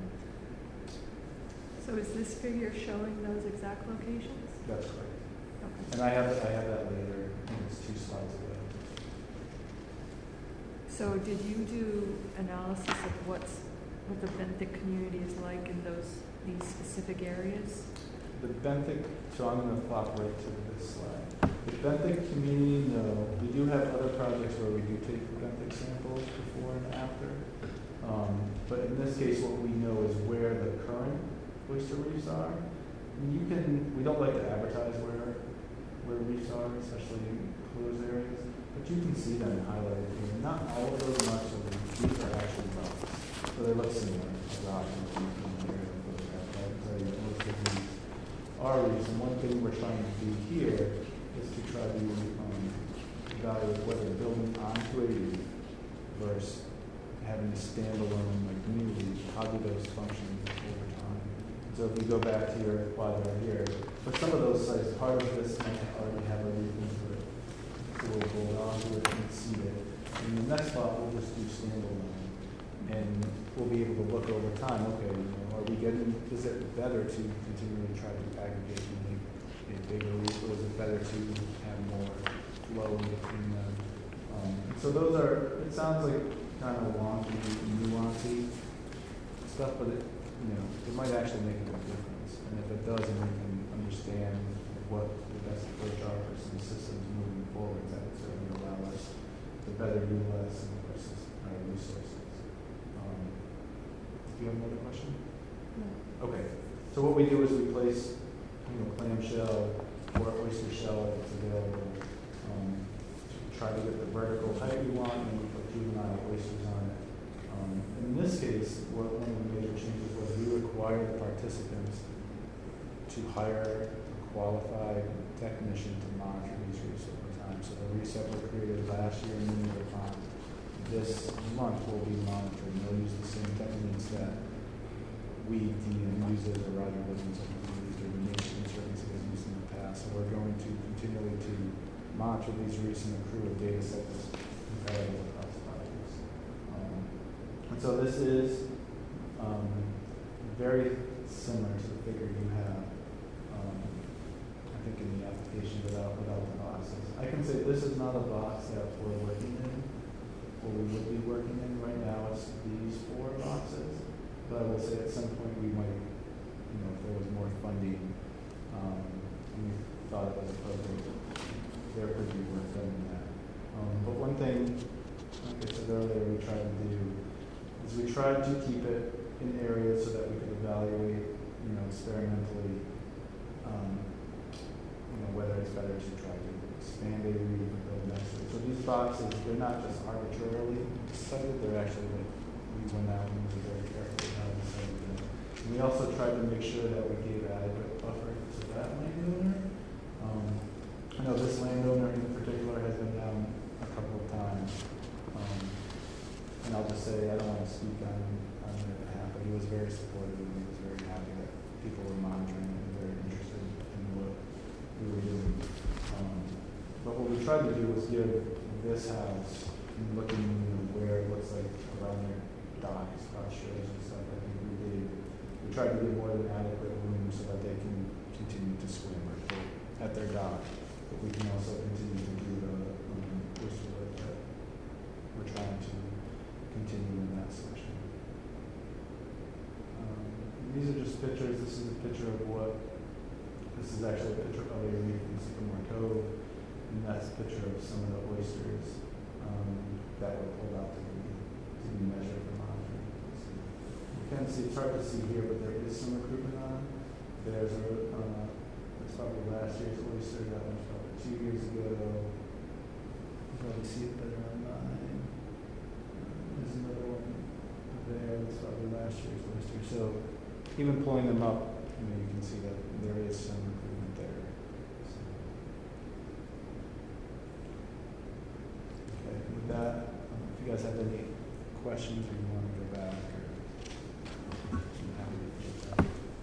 So is this figure showing those exact locations? that's correct. Okay. And I have I have that later. I think it's two slides ago. So did you do analysis of what's, what the benthic community is like in those, these specific areas? The benthic, so I'm going to flop right to this slide. The benthic community, no. We do have other projects where we do take benthic samples before and after. Um, but in this case, what we know is where the current oyster reefs are. And you can, we don't like to advertise where where reefs are, especially in closed areas, but you can see them highlighted here. Not all of those much of them. These are actually rocks, so they look similar to rocks in the area of photograph. I can tell you that most of these are reefs, and one thing we're trying to do here is to try to um, evaluate whether building onto a reef versus having a standalone like new reef, how do those function over time? So if you go back to your quadrant here, for some of those sites, part of this might already have a reef into it. So we'll hold on to it and see it. And the next spot, we'll just do standalone. And we'll be able to look over time, okay, you know, are we getting, is it better to continually try to aggregate and make a bigger reef, or is it better to have more flow in between them? Um, so those are, it sounds like kind of wonky, nuancy stuff, but it, you know, it might actually make a big difference. And if it does, and we can understand what the best approach are for some systems moving forward, that would certainly allow us to better utilize some of our, sys- our resources. Um, do you have another question? No. Okay. So what we do is we place, you know, clamshell or oyster shell if it's available. Um, try to get the vertical height we want, and we put juvenile oysters on it. Um, in this case, what, one of the major changes was we required participants to hire a qualified technician to monitor these reefs over time. So the reefs that were created last year in the pond, this month will be monitored. They'll use the same techniques that we, D M, uses, or Roger Williams have used, or the nation services has used in the past. So we're going to continually to monitor these reefs and accrue a data set that's comparable across projects. Um, and so this is um, very similar to the figure you have, um, I think, in the application without, without the boxes. I can say this is not a box that we're working in, or we would be working in right now. It's these four boxes. But I will say at some point we might, you know, if there was more funding, um, and we thought it was appropriate, there could be work done in that. Um, but one thing, like I said earlier, we tried to do is we tried to keep it in areas so that we could evaluate, you know, experimentally, um, you know, whether it's better to try to expand a reef or build next to it. So these boxes, they're not just arbitrarily cited, they're actually like, we went out and was very careful how we cited them. And we also tried to make sure that we gave adequate buffer to that landowner. Um, tried to do was give this house, and looking, you know, where it looks like around their docks, cross shores and stuff, I think we gave, we tried to give more than adequate room so that they can continue to swim or float at their dock. But we can also continue to do the um, oyster work that we're trying to continue in that section. Um, these are just pictures. This is a picture of what, this is actually a picture of a reef in Sycamore Cove, and that's a picture of some of the oysters um, that were pulled out to be, to be measured for monitoring. So you can see, it's hard to see here, but there is some recruitment on. There's a, uh, that's probably last year's oyster, that one's probably two years ago. You can probably see it better online. There's another one there, that's probably last year's oyster. So even pulling them up, you know, you can see that there is some recruitment there. So. Okay, with that, um, if you guys have any questions or you want to go back, or I'm happy to take that.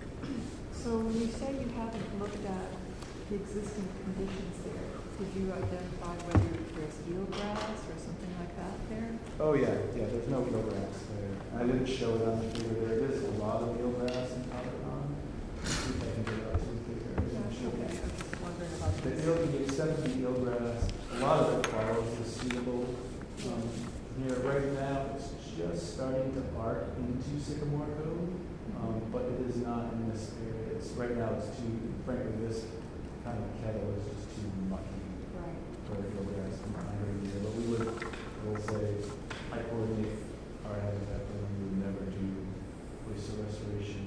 So when you say you haven't looked at the existing conditions there, did you identify whether there's eelgrass or something like that there? Oh yeah, yeah. There's no eelgrass there. I didn't show it on the figure. There is a lot of eelgrass in Powder Pond. Let's see if I can get it out to the figure. Yeah, okay, I was just wondering about The this. eel, the extent of the eelgrass, a lot of it follows the suitable. Um, here right now, it's just starting to arc into Sycamore Cove, um, but it is not in this area. It's right now. It's too. Frankly, this kind of kettle is just too mucky Right. for eelgrass in my area. But we would, I will say, I coordinate our habitat plan. We would never do oyster restoration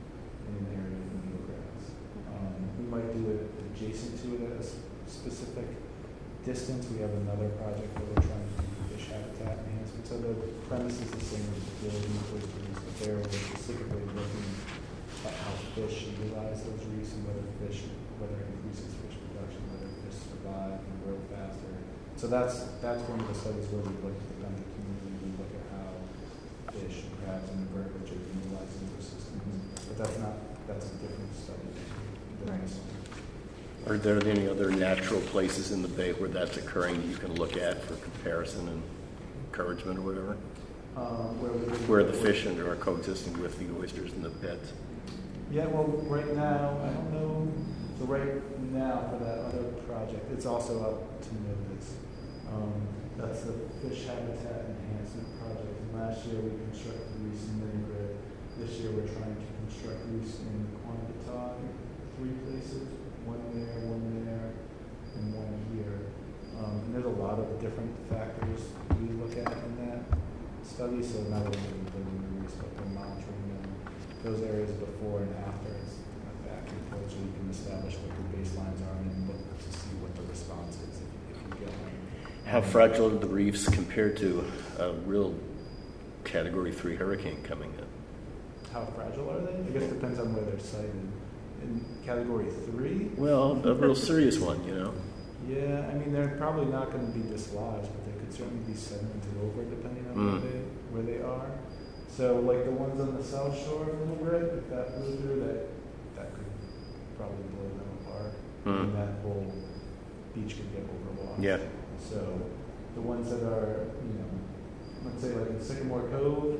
in an area of eelgrass. Um, we might do it adjacent to it at a s- specific distance. We have another project where we're trying to do fish habitat enhancement. So the premise is the same as the building oysters, but there we're specifically looking at how fish utilize those reefs and whether fish, whether it increases fish production, whether fish survive and grow faster. So that's that's one of the studies where we look at the benthic community, we look at how fish and crabs and invertebrates are utilizing those systems. But that's not, that's a different study than Right. this one. Are there any other natural places in the bay where that's occurring that you can look at for comparison and encouragement or whatever? Um, where we Where the fish and are coexisting with the oysters and the beds? Yeah, well, right now, I don't know, so right now for that other project, it's also up to Novus. Um, that's the fish habitat enhancement project. And last year we constructed reefs in Mini-Grid. This year we're trying to construct reefs in Quantitat, three places, one there, one there, and one here. Um, and there's a lot of different factors we look at in that study, so not only the building the reefs, but the monitoring them, those areas before and after. It's a factor approach, so you can establish what your baselines are and then look to see what the response is if, if you get one. How fragile are the reefs compared to a real Category three hurricane coming in? How fragile are they? I guess it depends on where they're sited. In Category three? Well, a real serious one, you know? Yeah, I mean, they're probably not going to be dislodged, but they could certainly be sedimented over depending on Mm. where, they, where they are. So, like the ones on the south shore of Little Red, if that blew through, that, that could probably blow them apart. Mm. And that whole beach could get overwashed. Yeah. So, the ones that are, you know, let's say like in Sycamore Cove,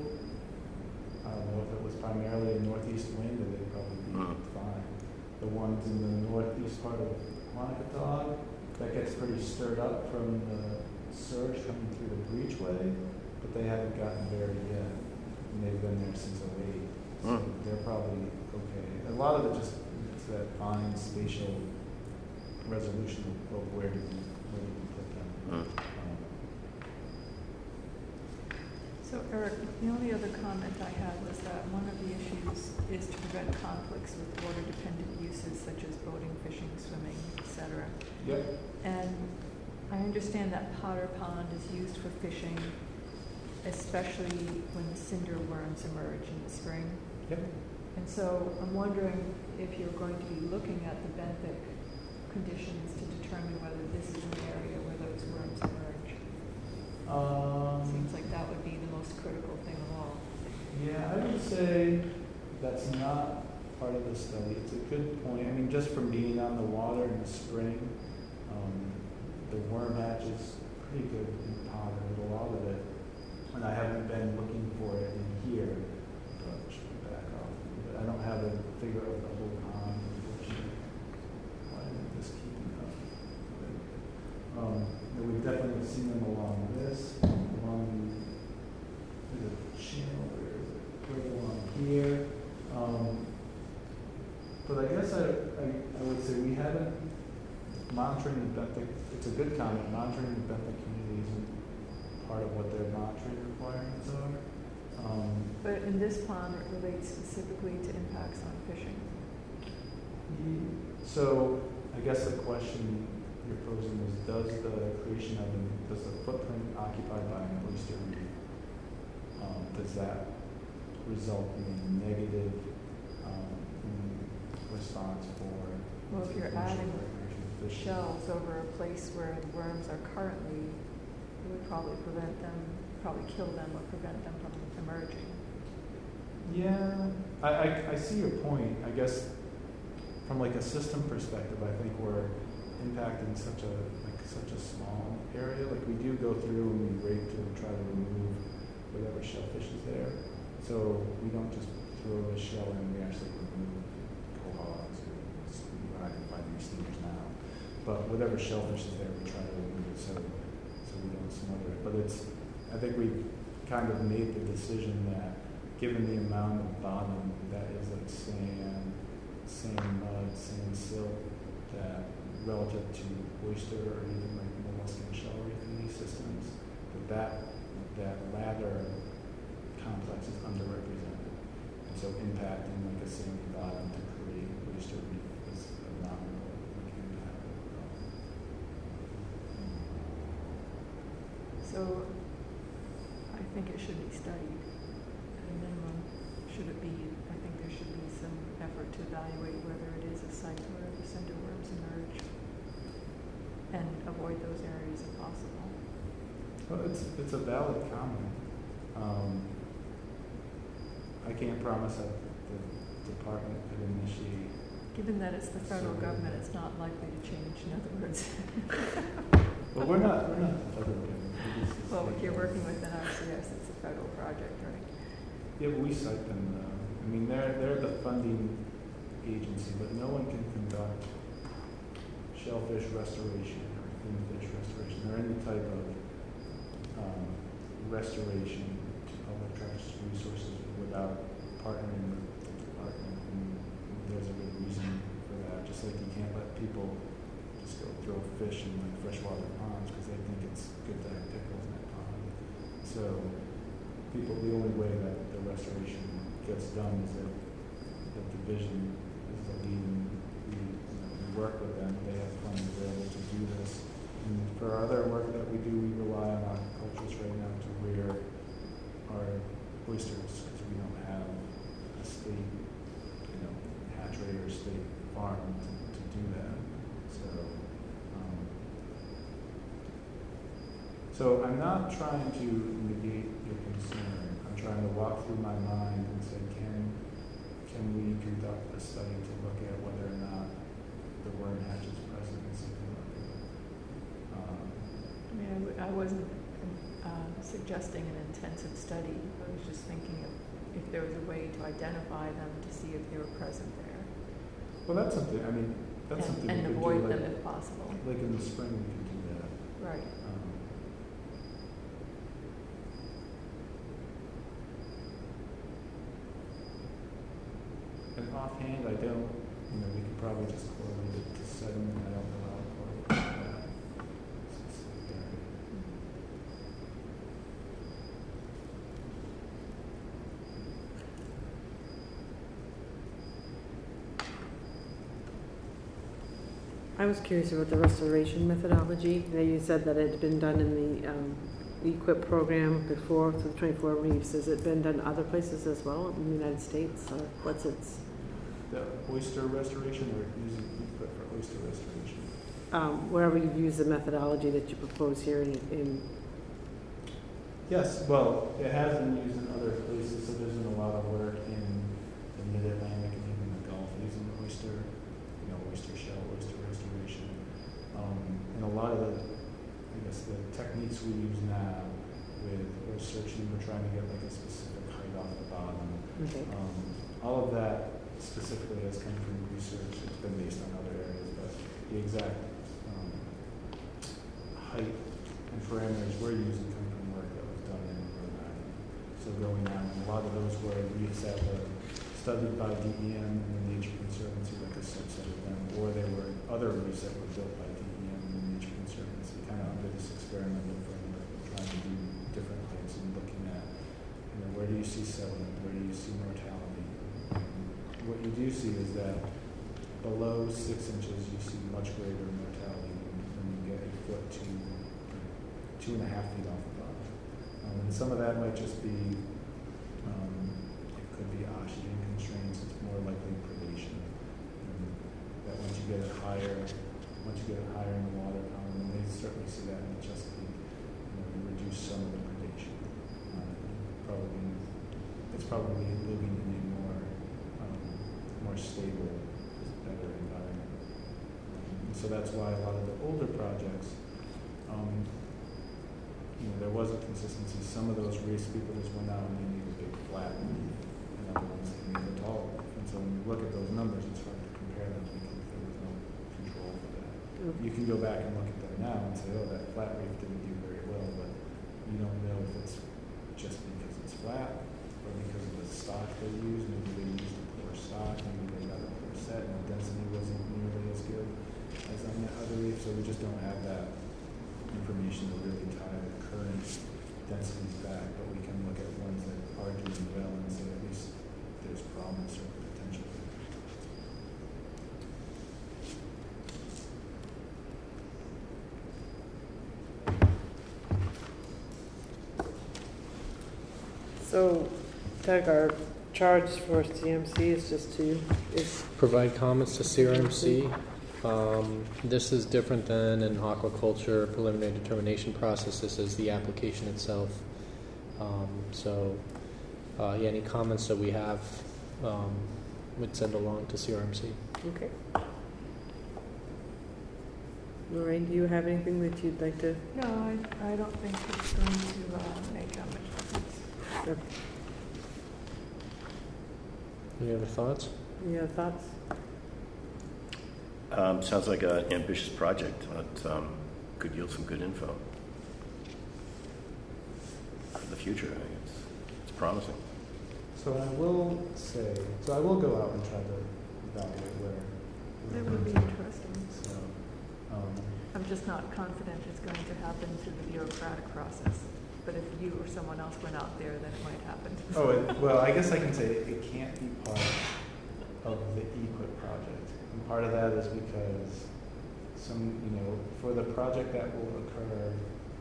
I don't know if it was primarily a northeast wind, then they'd probably be Mm. fine. The ones in the northeast part of Monacatog, that gets pretty stirred up from the surge coming through the breachway, but they haven't gotten there yet. And they've been there since oh eight. So Mm. they're probably okay. A lot of it just, it's that fine spatial resolution of, of where do you, where do you put them. Mm. Um, So Eric, the only other comment I had was that one of the issues is to prevent conflicts with water-dependent uses such as boating, fishing, swimming, et cetera. Yep. And I understand that Potter Pond is used for fishing, especially when the cinder worms emerge in the spring. Yep. And so I'm wondering if you're going to be looking at the benthic conditions to determine whether this is an area where those worms emerge. Um, Seems like that would be the most critical thing of all. Yeah, I would say that's not part of the study. It's a good point. I mean, just from being on the water in the spring, um, the worm hatch is pretty good in the pond, and a lot of it, and I haven't been looking for it in here, but I should back off. But I don't have a figure of the whole pond, unfortunately. Why isn't this keeping up? But, um, and we've definitely seen them along this, along, there's a channel, where is it? Right along here. Um, but I guess I, I, I would say we haven't, monitoring the Benthic, it's a good comment, monitoring the Benthic community isn't part of what their monitoring requirements are. Um, But in this pond, it relates specifically to impacts on fishing. Ye- So, I guess the question you're posing is, does the creation of, an- does the footprint occupied by an oyster reef, um, does that result in a negative, um, in response for? Well, if you're potential adding recreational fishing? Shells over a place where the worms are currently, it would probably prevent them, probably kill them or prevent them from emerging. Yeah, I, I, I see your point. I guess from like a system perspective, I think we're impacting such a like such a small area. Like we do go through and we rake to try to remove whatever shellfish is there. So we don't just throw the shell in, we actually remove cohogs. We're not going to find any steamers now. But whatever shellfish is there, we try to remove it so, so we don't smother it. But it's, I think we kind of made the decision that given the amount of bottom that is like sand, sand mud, sand silt, that relative to oyster or even like mollusk and shell reef in these systems, that that, that lather complex is underrepresented. And so impacting like a sandy bottom to create oyster reef is a nominal like, impact overall. So I think it should be studied at a minimum. Should it be, I think there should be some effort to evaluate whether it is a site where the center worms emerge and avoid those areas if possible. Well, it's, it's a valid comment. Um, I can't promise that the department could initiate. Given that it's the federal So- government, it's not likely to change, in other words. Well, we're not, we're not the federal government. We're just the Well, if state you're working government. with an R C S, it's a federal project, right? Yeah, but we cite them though. I mean, they're, they're the funding agency, but no one can conduct shellfish restoration or finfish restoration or any type of um, restoration to public trash resources without partnering with the department. And there's a good reason for that. Just like you can't let people just go throw fish in like freshwater ponds because they think it's good to have pickles in that pond. So people, the only way that the restoration gets done is if the division is the lead. We, you know, we work with them. They have funds available to do this. And for other work that we do, we rely on aquaculturists right now to rear our oysters because we don't have a state, you know, hatchery or state farm to, to do that. So, um, so I'm not trying to negate your concern. I'm trying to walk through my mind and say, can can we conduct a study to look at whether or not the worm hatch is present in something like that? Um, I mean, I, w- I wasn't uh, suggesting an intensive study. I was just thinking of if there was a way to identify them to see if they were present there. well, that's something. I mean, that's and, something and we could avoid do. them Like, if possible. like in the spring, we could do that. Right. Um, And offhand, I don't, you know, we could probably just correlate it to sediment. I don't know how to correlate that. specific area. I was curious about the restoration methodology. Now, you said that it had been done in the um, EQIP program before, for the twenty-four reefs. Has it been done other places as well in the United States? Or what's its, The oyster restoration, or using input for oyster restoration? um, wherever you've used the methodology that you propose here in, in Yes, well, it has been used in other places, so there's been a lot of work in the Mid-Atlantic and even the Gulf using oyster, you know, oyster shell, oyster restoration. Um, and a lot of the guess the techniques we use now with earth searching, we're trying to get like a specific height off the bottom. Okay. Um, all of that specifically has come from research. It's been based on other areas, but the exact um, height and parameters we're using come from work that was done in Rhode Island. So going on, and a lot of those were reefs that were studied by D E M and the Nature Conservancy, like a subset of them, or they were other reefs that were built by D E M and the Nature Conservancy, kind of under this experimental framework, trying to do different things and looking at, you know, where do you see sediment, where do you see mortality. What you do see is that below six inches, you see much greater mortality when you get a foot to two and a half feet off the bottom. Um, and some of that might just be, um, it could be oxygen constraints. It's more likely predation. Um, that once you get it higher, once you get it higher in the water column, and they certainly see that in the Chesapeake, you know, you reduce some of the predation. Uh, probably, it's probably living in a more more stable, better environment. Um, so that's why a lot of the older projects, um, you know, there was a consistency. Some of those reefs, people just went out and they made a big flat reef, and other ones they made a tall reef. And so when you look at those numbers, it's hard to compare them because there was no control for that. Mm-hmm. You can go back and look at them now and say, oh, that flat reef didn't do very well, but you don't know if it's just because it's flat or because of the stock they use. Maybe they used stock, maybe they got a poor set and the density wasn't nearly as good as on the other reefs, so we just don't have that information to really tie the current densities back, but we can look at ones that are doing well and say at least there's promise or potential. So, Doug, our charge for C M C is just to, is, Provide comments to C R M C. Um, this is different than an aquaculture preliminary determination process. This is the application itself. Um, so, uh, yeah, any comments that we have, um, would send along to C R M C. okay. Lorraine, do you have anything that you'd like to? No, I, I don't think it's going to uh, make that much difference. Okay. Any other thoughts? Any other thoughts? Um, sounds like an ambitious project that um, could yield some good info for the future. I think it's, it's promising. So I will say, so I will go out and try to evaluate where. where That would be we're- interesting. So, um, I'm just not confident it's going to happen through the bureaucratic process. But if you or someone else went out there, then it might happen. Oh, it, well, I guess I can say it can't be part of the E Q I P project. And part of that is because some, you know, for the project that will occur,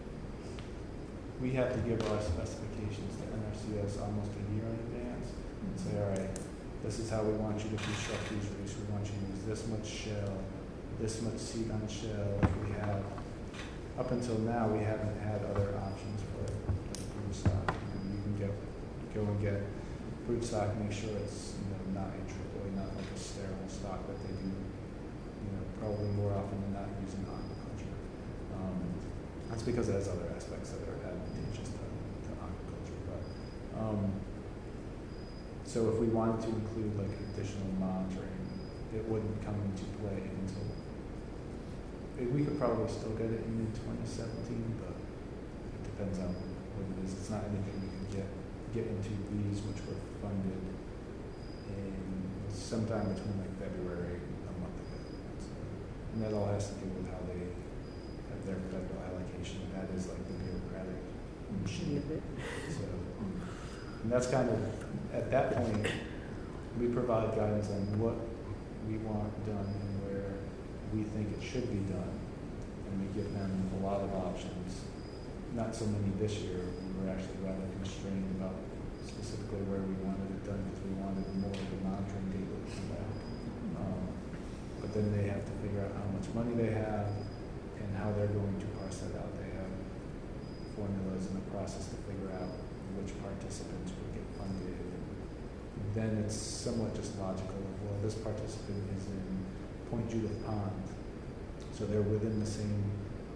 we have to give our specifications to N R C S almost a year in advance and say, all right, this is how we want you to construct these reefs. We want you to use this much shell, this much seed on shell. If we have, up until now, we haven't had other options for like brood stock. You know, you can get, go and get brood stock, make sure it's, you know, not a triple A, not like a sterile stock that they do, you know, probably more often than not using aquaculture. Um, that's because it has other aspects that are advantageous to, to aquaculture. But um, so if we wanted to include like additional monitoring, it wouldn't come into play until we could probably still get it in mid twenty seventeen, but it depends on what it is. It's not anything we could get get into these, which were funded in sometime between like February and a month ago. So, and that all has to do with how they have their federal allocation. And that is like the bureaucratic machine. So, and that's kind of, at that point, we provide guidance on what we want done and where we think it should be done, and we give them a lot of options. Not so many this year. We were actually rather constrained about specifically where we wanted it done because we wanted more of the monitoring data to come back. Um, but then they have to figure out how much money they have and how they're going to parse that out. They have formulas in the process to figure out which participants would get funded. And then it's somewhat just logical. Well, this participant is in Point Judith Pond, so they're within the same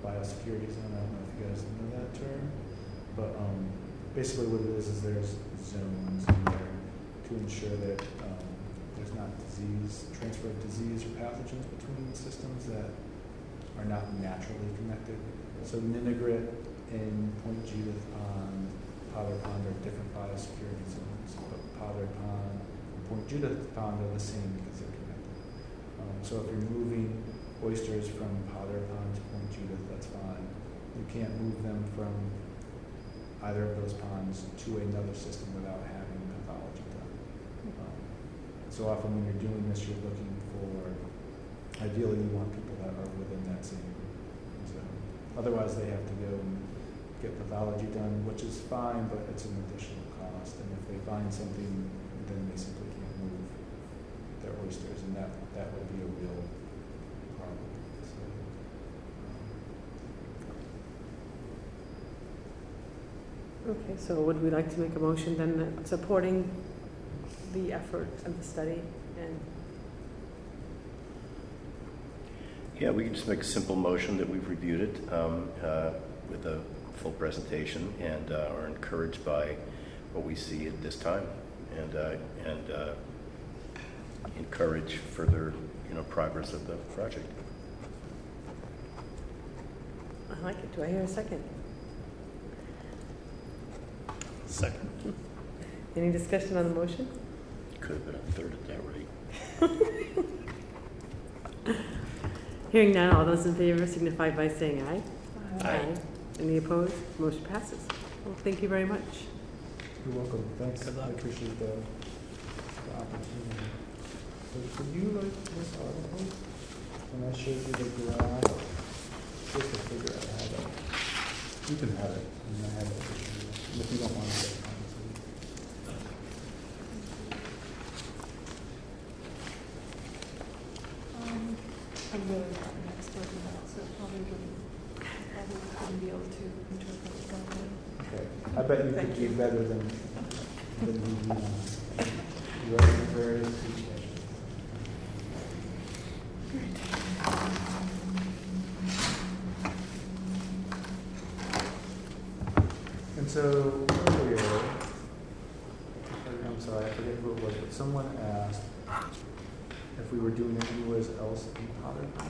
biosecurity zone. I don't know if you guys know that term, but um, basically what it is is there's zones in there to ensure that um, there's not disease, transfer of disease or pathogens between systems that are not naturally connected. So Ninigret and Point Judith Pond, Potter Pond are different biosecurity zones, but Potter Pond and Point Judith Pond are the same because they're connected. Um, so if you're moving oysters from Potter Pond to Point Judith, that's fine. You can't move them from either of those ponds to another system without having pathology done. Um, so often when you're doing this, you're looking for, ideally you want people that are within that same zone. Otherwise they have to go and get pathology done, which is fine, but it's an additional cost. And if they find something, then they simply can't move their oysters, and that, that would be a real problem. So, um, Okay, so would we like to make a motion then that supporting the effort of the study and Yeah, we can just make a simple motion that we've reviewed it um, uh, with a full presentation and uh, are encouraged by what we see at this time, and uh, and uh, encourage further, you know, progress of the project. I like it. Do I hear a second? Second. Any discussion on the motion? Could have been a third at that rate. Hearing none, all those in favor signify by saying aye. Aye. Any opposed? Motion passes. Well, thank you very much. You're welcome. Thanks. Good luck. I appreciate the, the opportunity. So, could you like this article? When I showed you the graph, just to figure out how to. You can have it. And I have it for you. If you don't want to get it, obviously. Um, I'm really not an expert in that, so probably wouldn't, probably wouldn't be able to interpret it that way. Okay. I bet you Thank could you. be better than than we are. You are very appreciated. And so earlier, I'm sorry, I forget who it was, but someone asked if we were doing it anywhere else in Potter Pond.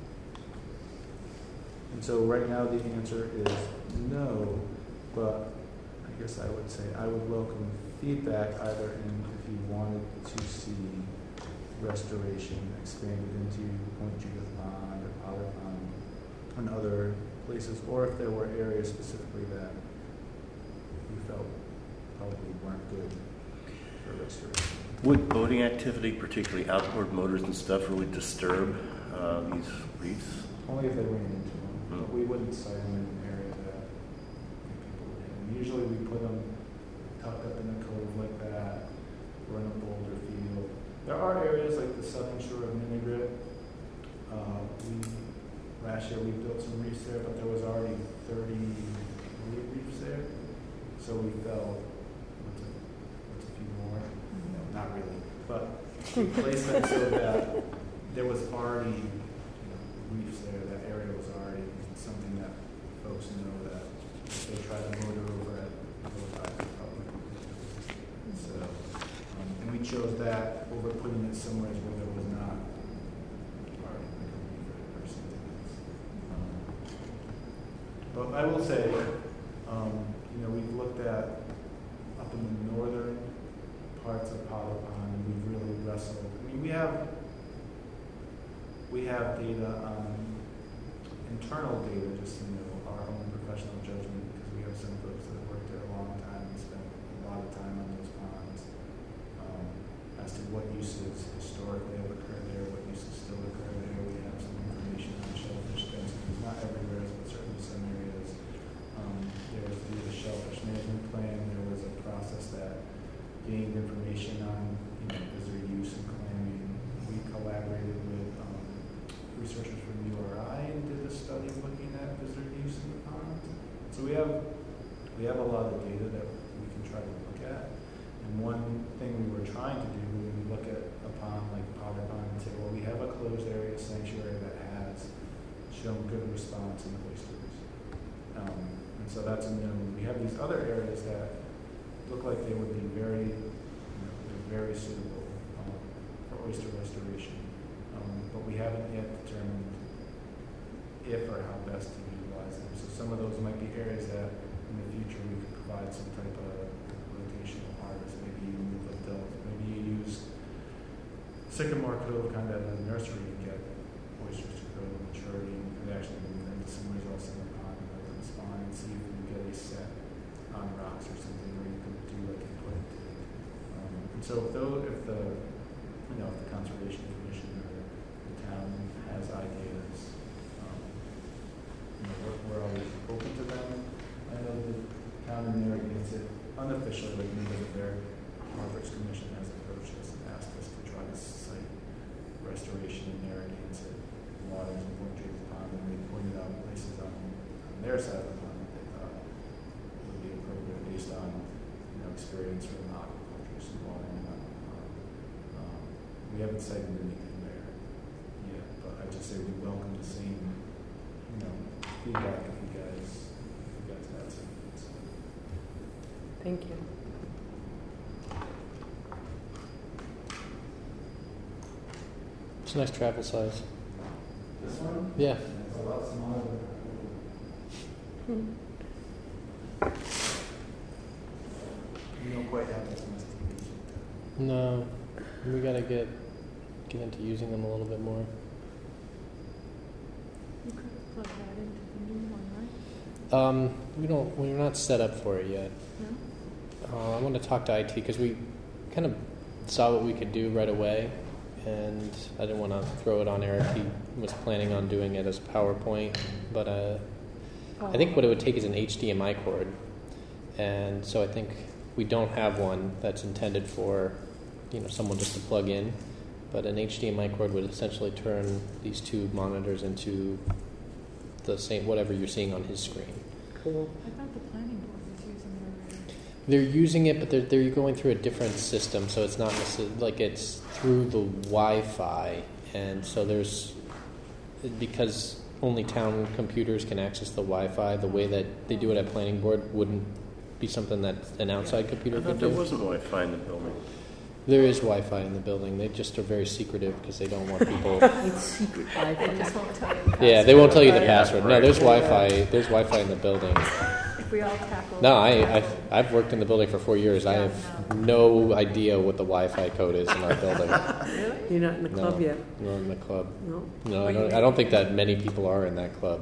And so right now the answer is no, but I guess I would say I would welcome feedback either in if you wanted to see restoration expanded into Point Judith Pond or Potter Pond and other places, or if there were areas specifically that you felt probably weren't good for restoration. Would boating activity, particularly outboard motors and stuff, really disturb uh, these reefs? Only if they ran into them, but we wouldn't site them in an area that people would hit them. Usually we put them tucked up in a cove like that, or in a boulder field. There are areas like the southern shore of Ninigret. Uh, we, last year we built some reefs there, but there was already thirty reefs there. So we felt, what's a, what's a few more? No, not really. But we placed them so that there was already, you know, reefs there. That area was already something that folks know that if they try to motor over it, they'll die probably. So, um, and we chose that over putting it somewhere where there was not already like a reef or something else. Um, but I will say, um, you know, we've looked at up in the northern parts of Potter Pond, and we've really wrestled. I mean, we have we have data on internal data, just you know, our own professional judgment, because we have some folks that have worked there a long time and spent a lot of time on those ponds, um, as to what uses historically have occurred there, what uses still occur there. We have some information on shellfish densities, not everywhere, but certainly some areas. Um, there was the shellfish management plan. There was a process that gained information on, you know, visitor use and clamming. We collaborated with um, researchers from U R I and did a study looking at visitor use in the pond. So we have we have a lot of data that we can try to look at. And one thing we were trying to do when we look at a pond like Potter Pond and say, well, we have a closed area sanctuary that has, should shown good response in the oysters. Um, and so that's a minimum. We have these other areas that look like they would be very, you know, they're very suitable um, for oyster restoration. Um, but we haven't yet determined if or how best to utilize them. So some of those might be areas that in the future we could provide some type of rotational harvest. Maybe you move the adult, maybe you use Sycamore Cove kind of in a nursery to get oysters to grow to maturity and actually move into some results in the pond and let them spawn and see if you can get a set on rocks or something where you could do like a put take. Um, and so if though if the you know if the Conservation Commission or the town has ideas, um, you know, we're, we're always open to them. I know the town in Narragansett unofficially, like maybe their Harvest Commission has approached us and asked us to try to site restoration in Narragansett waters and Point Trees Pond, and they pointed out places on, on their side of the pond that they thought would be appropriate based on you know experience from aquaculture and water and out of the pond. Um, we haven't cited anything there yet, but I just say we welcome the same you know feedback if you guys if you guys have some. So. Thank you. It's a nice travel size. This one? Yeah. It's a lot smaller than we don't quite have this domestication. No, we gotta get get into using them a little bit more. You could plug that into the new one, right? Um, we don't. We're not set up for it yet. No? Uh, I want to talk to I T because we kind of saw what we could do right away, and I didn't want to throw it on Eric. He was planning on doing it as a PowerPoint, but uh, Oh. I think what it would take is an H D M I cord, and so I think we don't have one that's intended for, you know, someone just to plug in. But an H D M I cord would essentially turn these two monitors into the same whatever you're seeing on his screen. Cool. I thought the planning board was using it already. They're using it, but they're they're going through a different system, so it's not necessarily like it's through the Wi-Fi, and so there's because only town computers can access the Wi-Fi. The way that they do it at planning board wouldn't be something that an outside computer I could thought there do. wasn't Wi-Fi in the building. There is Wi-Fi in the building. They just are very secretive because they don't want people. It's secret They Wi-Fi. just won't tell you. the Yeah, they won't tell you the Yeah, password. No, right. there's Wi-Fi. There's Wi-Fi in the building. password. If we all tackle. No, I, I I've worked in the building for four years. I have no idea what the Wi-Fi code is in our building. Really? You're not in the club No. yet? We're in the club. No? No, I don't, I don't think that many people are in that club.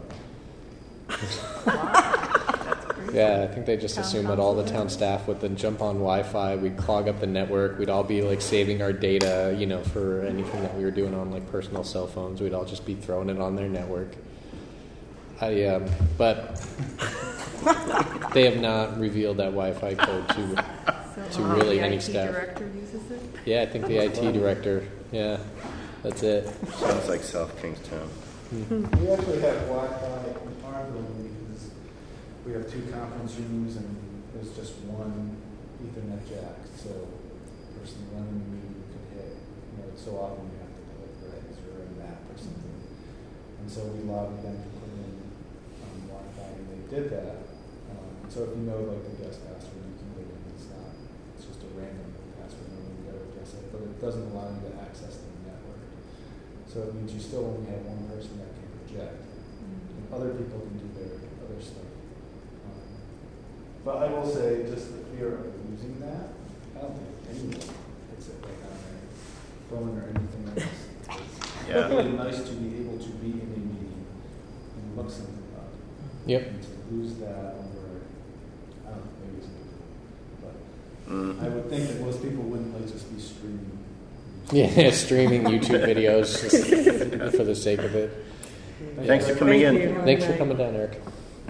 That's crazy. Yeah, I think they just Town assume that all the council town staff would then jump on Wi-Fi. We'd clog up the network. We'd all be like saving our data, you know, for anything that we were doing on like personal cell phones. We'd all just be throwing it on their network. I um, but they have not revealed that Wi-Fi code to. So, To uh, really the any I T staff. director uses it? Yeah, I think the I T director. Yeah, that's it. Sounds like South Kingstown. We actually have Wi-Fi in our building because we have two conference rooms and there's just one Ethernet jack. So the person running the meeting could hit, you know, so often you have to put Regs or a map or something. And so we lobbied them to put in um, Wi-Fi and they did that. Um, and so if you know like the guest password, you can get in. It's not, it's just a random password, no one would ever guess it, but it doesn't allow you to access the network. So it means you still only have one person that can project, and other people can do their other stuff. Um, but I will say, just the fear of losing that, I don't think anyone hits it like on their phone or anything else. It's Yeah. really nice to be able to be in a meeting and look something up. Yep. And to lose that over, I don't know, maybe some people, but Mm. I would think that most people wouldn't like just be streaming. Yeah, streaming YouTube videos just for the sake of it. Thanks for coming Thank in. you. Thanks for coming down, Eric.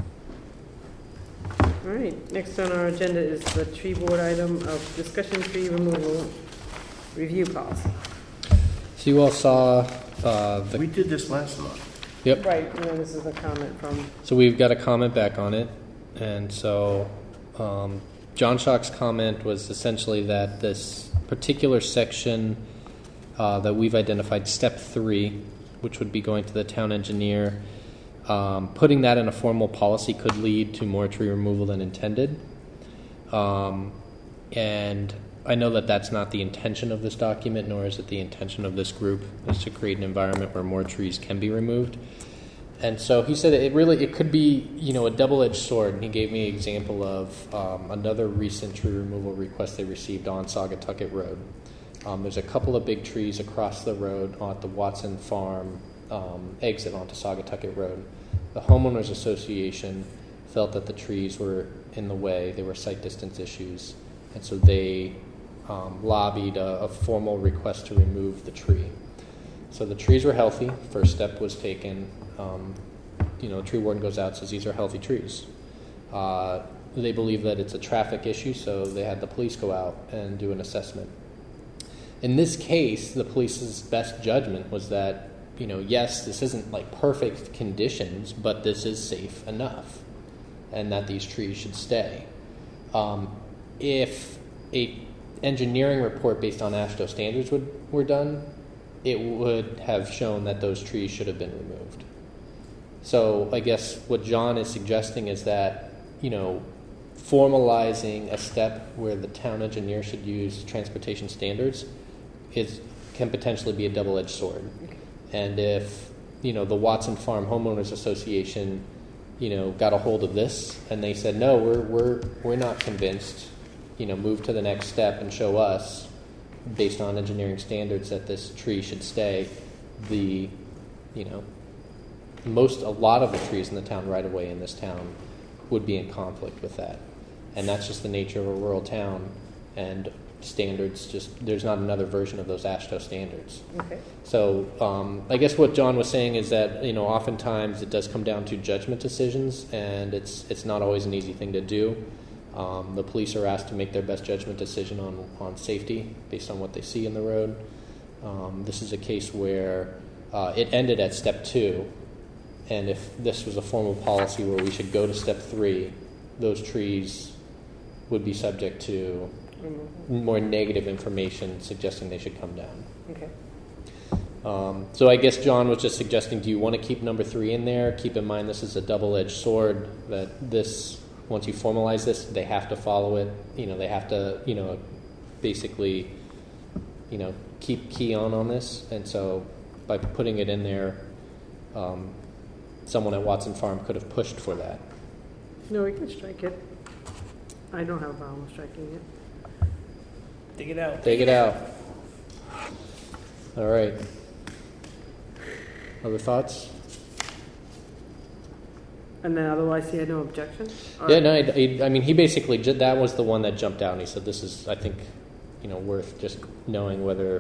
All right, next on our agenda is the tree board item of discussion tree removal review policy. So you all saw uh, the We did this last month. yep. Right, and then this is a comment from, So we've got a comment back on it, and so um, John Schock's comment was essentially that this particular section uh, that we've identified, step three, which would be going to the town engineer, Um, putting that in a formal policy could lead to more tree removal than intended. Um, and I know that that's not the intention of this document, nor is it the intention of this group, is to create an environment where more trees can be removed. And so he said it really, it could be, you know, a double-edged sword. And he gave me an example of um, another recent tree removal request they received on Saugatucket Road. Um, there's a couple of big trees across the road at the Watson Farm um, exit onto Saugatucket Road. The homeowners association felt that the trees were in the way. They were site distance issues. And so they um, lobbied a, a formal request to remove the tree. So the trees were healthy. First step was taken. Um, you know, the tree warden goes out, says these are healthy trees. Uh, they believe that it's a traffic issue, so they had the police go out and do an assessment. In this case, the police's best judgment was that, you know, yes, this isn't like perfect conditions, but this is safe enough, and that these trees should stay. Um, if a engineering report based on AASHTO standards would, were done, it would have shown that those trees should have been removed. So I guess what John is suggesting is that, you know, formalizing a step where the town engineer should use transportation standards is can potentially be a double-edged sword. And if, you know, the Watson Farm Homeowners Association, you know, got a hold of this and they said, no, we're we're we're not convinced, you know, move to the next step and show us, based on engineering standards, that this tree should stay, the, you know, most, a lot of the trees in the town right away in this town would be in conflict with that. And that's just the nature of a rural town, and standards just, there's not another version of those AASHTO standards. Okay. So um, I guess what John was saying is that, you know, oftentimes it does come down to judgment decisions, and it's it's not always an easy thing to do. Um, the police are asked to make their best judgment decision on, on safety based on what they see in the road. Um, this is a case where uh, it ended at step two, and if this was a formal policy where we should go to step three, those trees would be subject to Mm-hmm. more negative information suggesting they should come down. Okay. Um, so I guess John was just suggesting, do you want to keep number three in there? Keep in mind this is a double-edged sword, that this, once you formalize this, they have to follow it. You know, they have to, you know, basically, you know, keep key on on this. And so by putting it in there, um, someone at Watson Farm could have pushed for that. No, we can strike it. I don't have a problem striking it. Dig it out. Take it out. All right. Other thoughts? And then otherwise he had no objection? Or- Yeah, no, I, I, I mean, he basically, ju- that was the one that jumped out, and he said, this is, I think, you know, worth just knowing whether,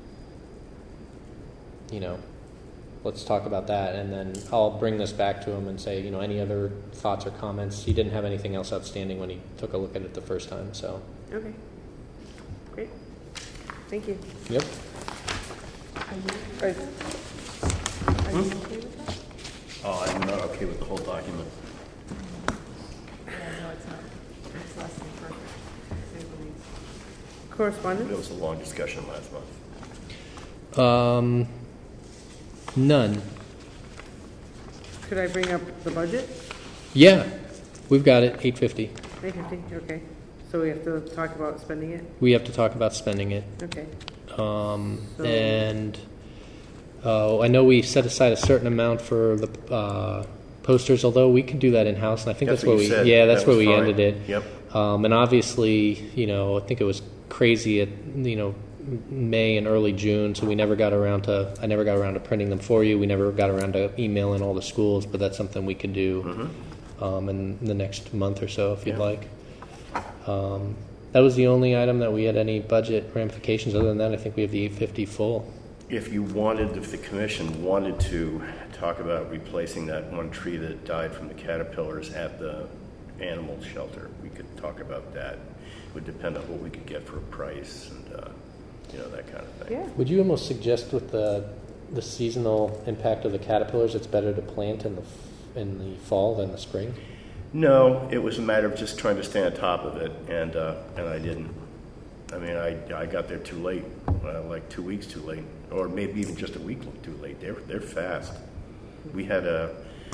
you know, let's talk about that, and then I'll bring this back to him and say, you know, any other thoughts or comments? He didn't have anything else outstanding when he took a look at it the first time, so. Okay. Great. Thank you. Yep. Are you, Or- are you okay with that? Oh, I'm not okay with the whole document. Yeah, no, it's not, it's less than perfect, to say the least. Correspondence? It was a long discussion last month. Um, none. Could I bring up the budget? Yeah, we've got it, eight fifty. eight fifty, okay. So we have to talk about spending it? We have to talk about spending it. Okay. Um, So- and uh, I know we set aside a certain amount for the uh, posters, although we could do that in-house, and I think that's, That's what where you we, said. yeah, that's That where was we fine. ended it. Yep. Um, and obviously, you know, I think it was crazy at, you know, May and early June, so we never got around to, I never got around to printing them for you. We never got around to emailing all the schools, but that's something we could do Mm-hmm. um, in the next month or so, if you'd Yeah. like. Um, that was the only item that we had any budget ramifications. Other than that, I think we have the eight fifty full. If you wanted, if the commission wanted to talk about replacing that one tree that died from the caterpillars at the animal shelter, we could talk about that. It would depend on what we could get for a price and, uh, you know, that kind of thing. Yeah. Would you almost suggest with the the seasonal impact of the caterpillars, it's better to plant in the f- in the fall than the spring? No, it was a matter of just trying to stay on top of it, and uh, and I didn't. I mean, I, I got there too late, uh, like two weeks too late, or maybe even just a week too late. They're they're fast. We had a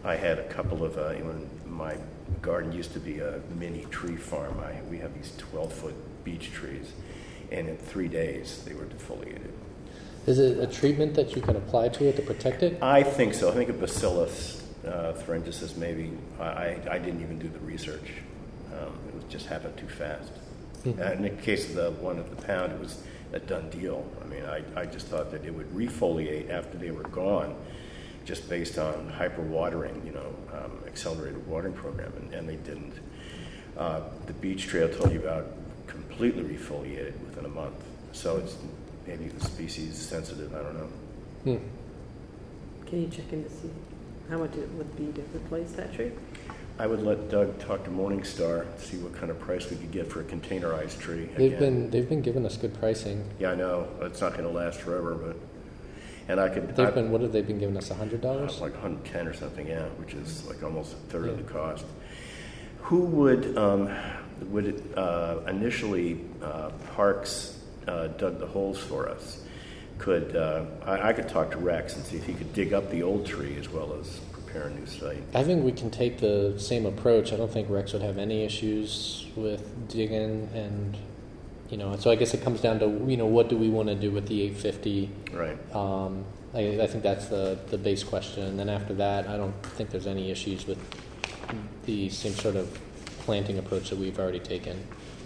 I had a couple of, uh, when my garden used to be a mini tree farm, I, we have these twelve-foot beech trees, and in three days they were defoliated. Is it a treatment that you can apply to it to protect it? I think so. I think a Bacillus uh, thuringiensis maybe. I, I, I didn't even do the research. Um, it was just happened too fast. Mhm. Uh, in the case of the one at the pound, it was a done deal. I mean, I, I just thought that it would refoliate after they were gone, just based on hyper-watering, you know, um, accelerated watering program, and, and they didn't. Uh, the beech tree I told you about completely refoliated within a month. So it's maybe the species sensitive, I don't know. Hmm. Can you check in to see how much it would be to replace that tree? I would let Doug talk to Morningstar, see what kind of price we could get for a containerized tree. They've Again, been they've been giving us good pricing. yeah, I know, it's not gonna last forever, but, and I could, They've I- been what have they been giving us? A hundred Uh, dollars? like one hundred ten or something, yeah, which is like almost a third of Yeah. the cost. Who would, um, would it, uh, initially, uh, Parks uh, dug the holes for us? Could, uh, I, I could talk to Rex and see if he could dig up the old tree as well as prepare a new site. I think we can take the same approach. I don't think Rex would have any issues with digging, and you know. So I guess it comes down to you know what do we want to do with the eight fifty. Right. Um, I, I think that's the the base question, and then after that, I don't think there's any issues with the same sort of planting approach that we've already taken.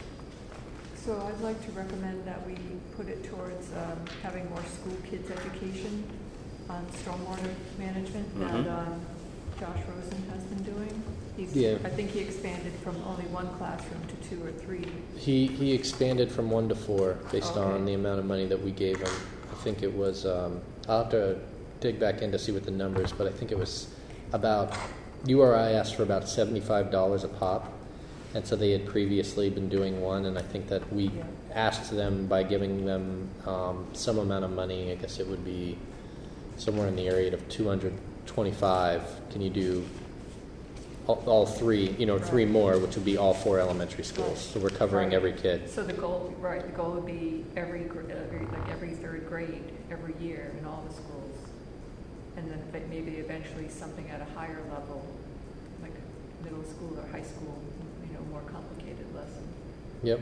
So I'd like to recommend that we put it towards um, having more school kids education on stormwater management Mhm. that um, Josh Rosen has been doing. He's, Yeah. I think he expanded from only one classroom to two or three. He he expanded from one to four based Okay. on the amount of money that we gave him. I think it was. Um, I'll have to dig back in to see what the numbers, but I think it was about. U R I asked for about seventy-five dollars a pop, and so they had previously been doing one, and I think that we Yeah. asked them by giving them um, some amount of money. I guess it would be somewhere in the area of two hundred twenty-five. Can you do all, all three? You know, three Right. more, which would be all four elementary schools. Right. So we're covering Right. every kid. So the goal, right, the goal would be every, gr- uh, every- like every third grade, every year in all the schools. And then but maybe eventually something at a higher level, like middle school or high school, you know, more complicated lesson. Yep.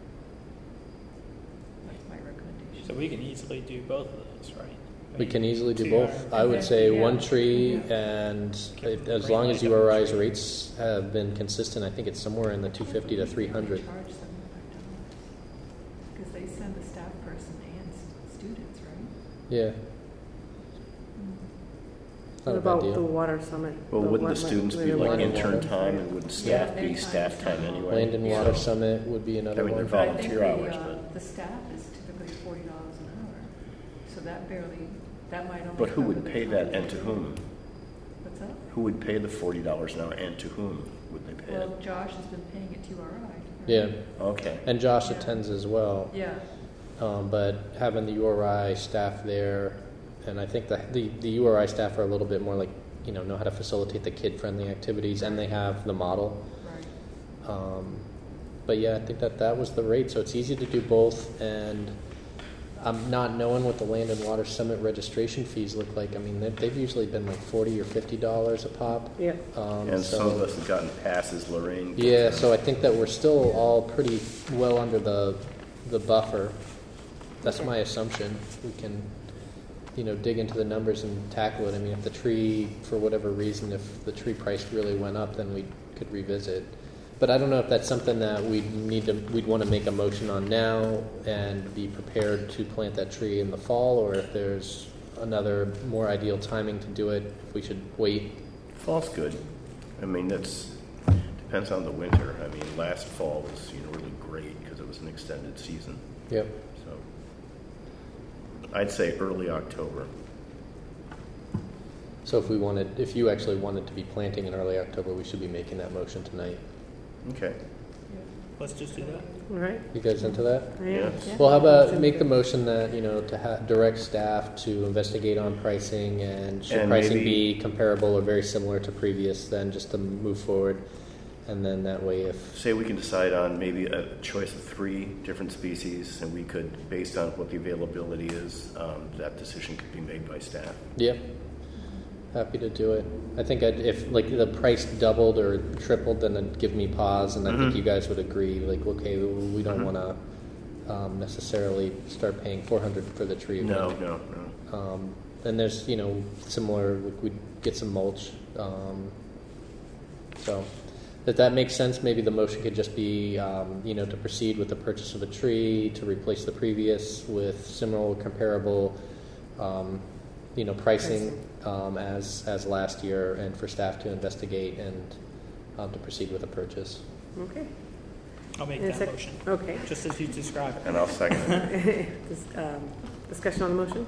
That's my recommendation. So we can easily do both of those, right? I We mean, can easily do two both. hour- I would say Yeah. one tree, Yeah. and Keep it- the as green long light as on U R the I's tree. rates have been consistent, I think it's somewhere in the two fifty to three hundred. Charge seventy-five dollars. Because they send the staff person and s- students, right? Yeah, What not a about bad the deal. water summit? Well, The wouldn't the wetland- students be the like water- intern time, and wouldn't staff Yeah, be their staff time. time anyway? Land and Yeah. Water Summit would be another I mean, they're one. But I think volunteer the, hours, uh, but- The staff is typically forty dollars an hour, so that barely, that might only. But who cover would the pay time that, and to whom? What's that? Who would pay the forty dollars an hour, and to whom would they pay it? Well, Josh has been paying it to U R I. Yeah, Okay. and Josh Yeah. attends as well. Yeah, Um, but having the U R I staff there, and I think the, the the U R I staff are a little bit more like you know know how to facilitate the kid-friendly activities, and they have the model. right. Um, but yeah, I think that that was the rate, so it's easy to do both. And I'm not knowing what the Land and Water Summit registration fees look like. I mean, they've, they've usually been like forty or fifty dollars a pop. Yeah, Um, And so, some of us have gotten passes, Lorraine. yeah, so I think that we're still all pretty well under the the buffer. That's Okay. my assumption. We can, you know, dig into the numbers and tackle it. I mean, if the tree, for whatever reason, if the tree price really went up, then we could revisit. But I don't know if that's something that we'd need to, we'd want to make a motion on now and be prepared to plant that tree in the fall, or if there's another more ideal timing to do it, if we should wait. Fall's good. I mean, that's, depends on the winter. I mean, last fall was, you know, really great because it was an extended season. Yep. So I'd say early October. So if we wanted, if you actually wanted to be planting in early October, we should be making that motion tonight. Okay. Let's just do that. all right. You guys into that? I am. Yeah. Yeah. Well, how about make the motion that, you know, to ha- direct staff to investigate on pricing, and should And pricing maybe- be comparable or very similar to previous, then just to move forward. And then that way if, Say we can decide on maybe a choice of three different species, and we could, based on what the availability is, um, that decision could be made by staff. yep. happy to do it. I think I'd, if like the price doubled or tripled, then it'd give me pause, and I think Mhm. you guys would agree. Like, okay, we don't Mhm. want to um, necessarily start paying four hundred for the tree. No, but, no, no. Um, and there's you know similar. Like we'd get some mulch. Um, so, if that makes sense, maybe the motion could just be um, you know to proceed with the purchase of a tree to replace the previous with similar comparable. Um, you know, pricing um, as as last year, and for staff to investigate and um, to proceed with the purchase. Okay. I'll make In a that sec- motion, Okay. just as you described it. And I'll second it. Dis- um, Discussion on the motion?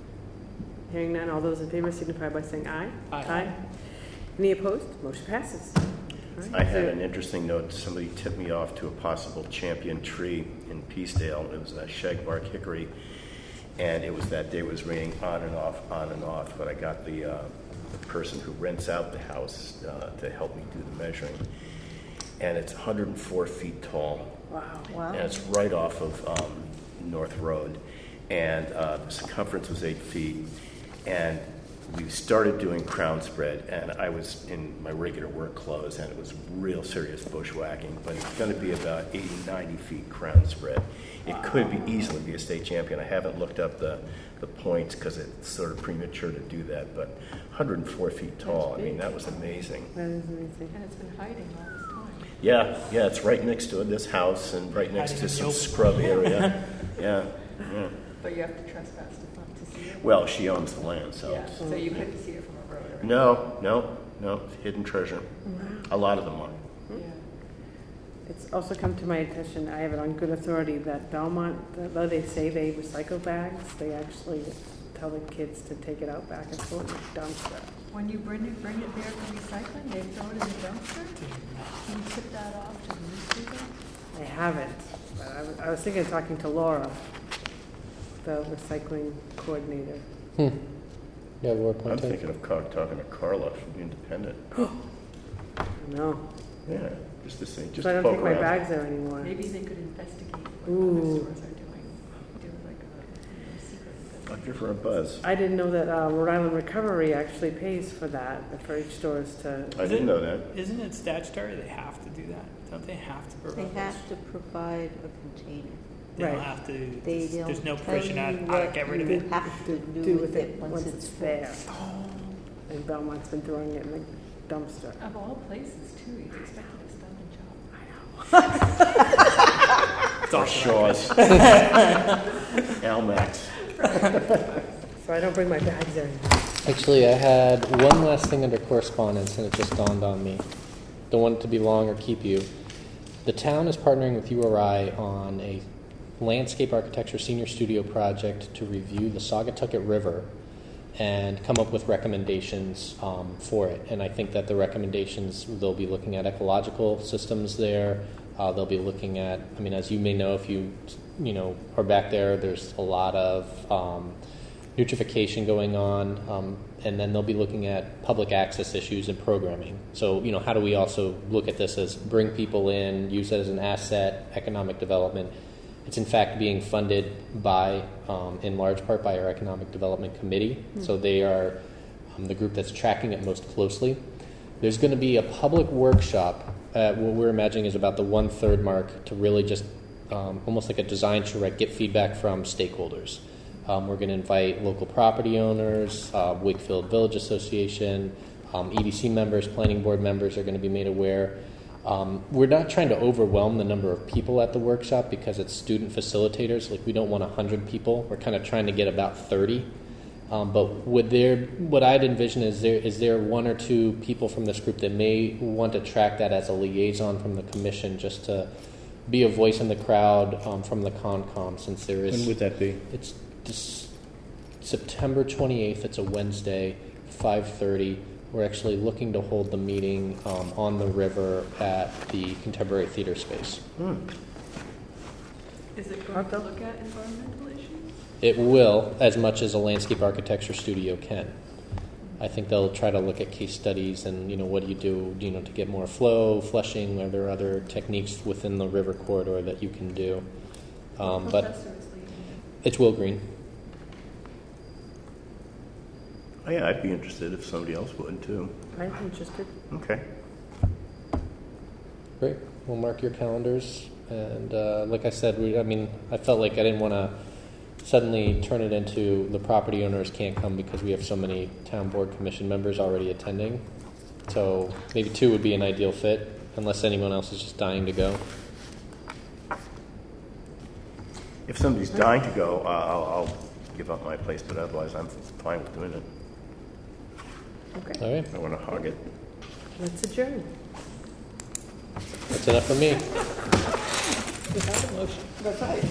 Hearing none, all those in favor signify by saying aye. Aye. Any opposed? Motion passes. All right. I had So- an interesting note. Somebody tipped me off to a possible champion tree in Peacedale. It was a shagbark hickory, and it was that day was raining on and off, on and off. But I got the, uh, the person who rents out the house uh, to help me do the measuring, and it's one hundred four feet tall. Wow. And it's right off of um, North Road. And uh, the circumference was eight feet. And we started doing crown spread, and I was in my regular work clothes, and it was real serious bushwhacking. But it's going to be about eighty, ninety feet crown spread. It could be easily be a state champion. I haven't looked up the, the points because it's sort of premature to do that. But one hundred four feet tall, I mean, that was amazing. That is amazing. And it's been hiding all this time. Yeah, yeah, it's right next to this house and right next Hiding to in some the scrub area. Yeah, yeah. But you have to trespass to, find- to see it? Well, she owns the land, so. Yeah, so you couldn't see it from a road or anything? No, no, no, hidden treasure. A lot of them are. Yeah. It's also come to my attention, I have it on good authority, that Belmont, though they say they recycle bags, they actually tell the kids to take it out back and forth in the dumpster. When you bring it, bring it there for recycling, they throw it in the dumpster? Can you tip that off to the newspaper? I haven't, but I was, I was thinking of talking to Laura, the recycling coordinator. Hmm. Yeah, we're I'm appointed. thinking of ca- talking to Carla from Independent. No, Yeah, just to see, just so I to don't poke take my around. bags there anymore. Maybe they could investigate what Ooh. other stores are doing. Do like a, you know, secret I'll investigation. give her a buzz. I didn't know that uh, Rhode Island Recovery actually pays for that, for each stores to, I didn't know that. Isn't it statutory? They have to do that. Don't they have to They provide have those? to provide a container. They don't Right. have to. They there's, don't there's no tell provision you how, how to what get rid of you it. have to do do with it once it's full. there. And Belmont's been throwing it in the dumpster. Of all places, too, you'd expect it to have done a job. It's all Shaw's. Almax. So I don't bring my bags there anymore. Actually, I had one last thing under correspondence, and it just dawned on me. Don't want it to be long or keep you. The town is partnering with U R I on a landscape architecture senior studio project to review the Saugatucket River and come up with recommendations um, for it. And I think that the recommendations, they'll be looking at ecological systems there. Uh, they'll be looking at, I mean, as you may know, if you, you know, are back there, there's a lot of um, nutrification going on. Um, and then they'll be looking at public access issues and programming. So, you know, how do we also look at this as bring people in, use it as an asset, economic development? It's in fact being funded by, um, in large part, by our Economic Development Committee. Mm. So they are um, the group that's tracking it most closely. There's going to be a public workshop at what we're imagining is about the one-third mark to really just um, almost like a design charrette, get feedback from stakeholders. Um, we're going to invite local property owners, uh, Wakefield Village Association, um, E D C members, planning board members are going to be made aware. Um, we're not trying to overwhelm the number of people at the workshop because it's student facilitators. Like we don't want one hundred people. We're kind of trying to get about thirty. Um, but would there, what I'd envision is there is there one or two people from this group that may want to track that as a liaison from the commission, just to be a voice in the crowd um, from the Concom, since there is. When would that be? It's this September twenty-eighth. It's a Wednesday, five thirty. We're actually looking to hold the meeting um, on the river at the Contemporary Theater Space. Hmm. Is it going to look at environmental issues? It will, as much as a landscape architecture studio can. I think they'll try to look at case studies and, you know, what do you do, you know, to get more flow, flushing. Are there other techniques within the river corridor that you can do? Um, but Professor is leading it. it's Will Green. Oh, yeah, I'd be interested if somebody else would too. I'm interested. Okay. Great. We'll mark your calendars. And uh, like I said, we, I mean, I felt like I didn't want to suddenly turn it into the property owners can't come because we have so many town board commission members already attending. So maybe two would be an ideal fit, unless anyone else is just dying to go. If somebody's dying to go, uh, I'll, I'll give up my place, but otherwise I'm fine with doing it. Okay, All right. I want to hog it. let's adjourn. That's enough for me. Without a motion. That's right.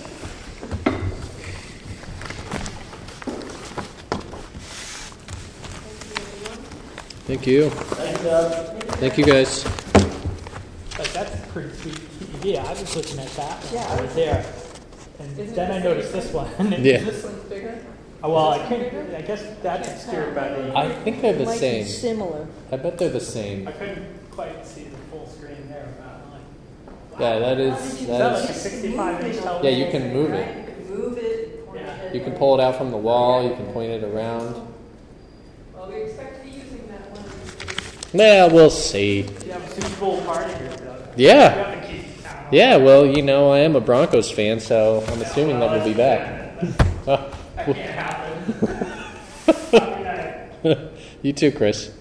Thank you. Thank you, guys. Like, that's a pretty sweet idea. I was looking at that one Yeah. right there. And Isn't then it I the noticed same this one. Yeah. This one's bigger? Oh, well, Is I this one couldn't, bigger? I guess that's Can't obscured tell. by the, I think they're the Might be same. similar. I bet they're the same. I couldn't quite see the full screen there of that line. Yeah, that is Is that like a that is. sixty-five inch Yeah, television? you can move Right, it. you can move it, point Yeah. it. You can pull it out from the wall. You can point it around. Well, we expect to be using that one of these days. Yeah, we'll see. You have a Super Bowl party here, though. Yeah. You have to keep town. Yeah, well, you know, I am a Broncos fan, so I'm assuming that we'll be back. That can't happen. Happy night. You too, Chris.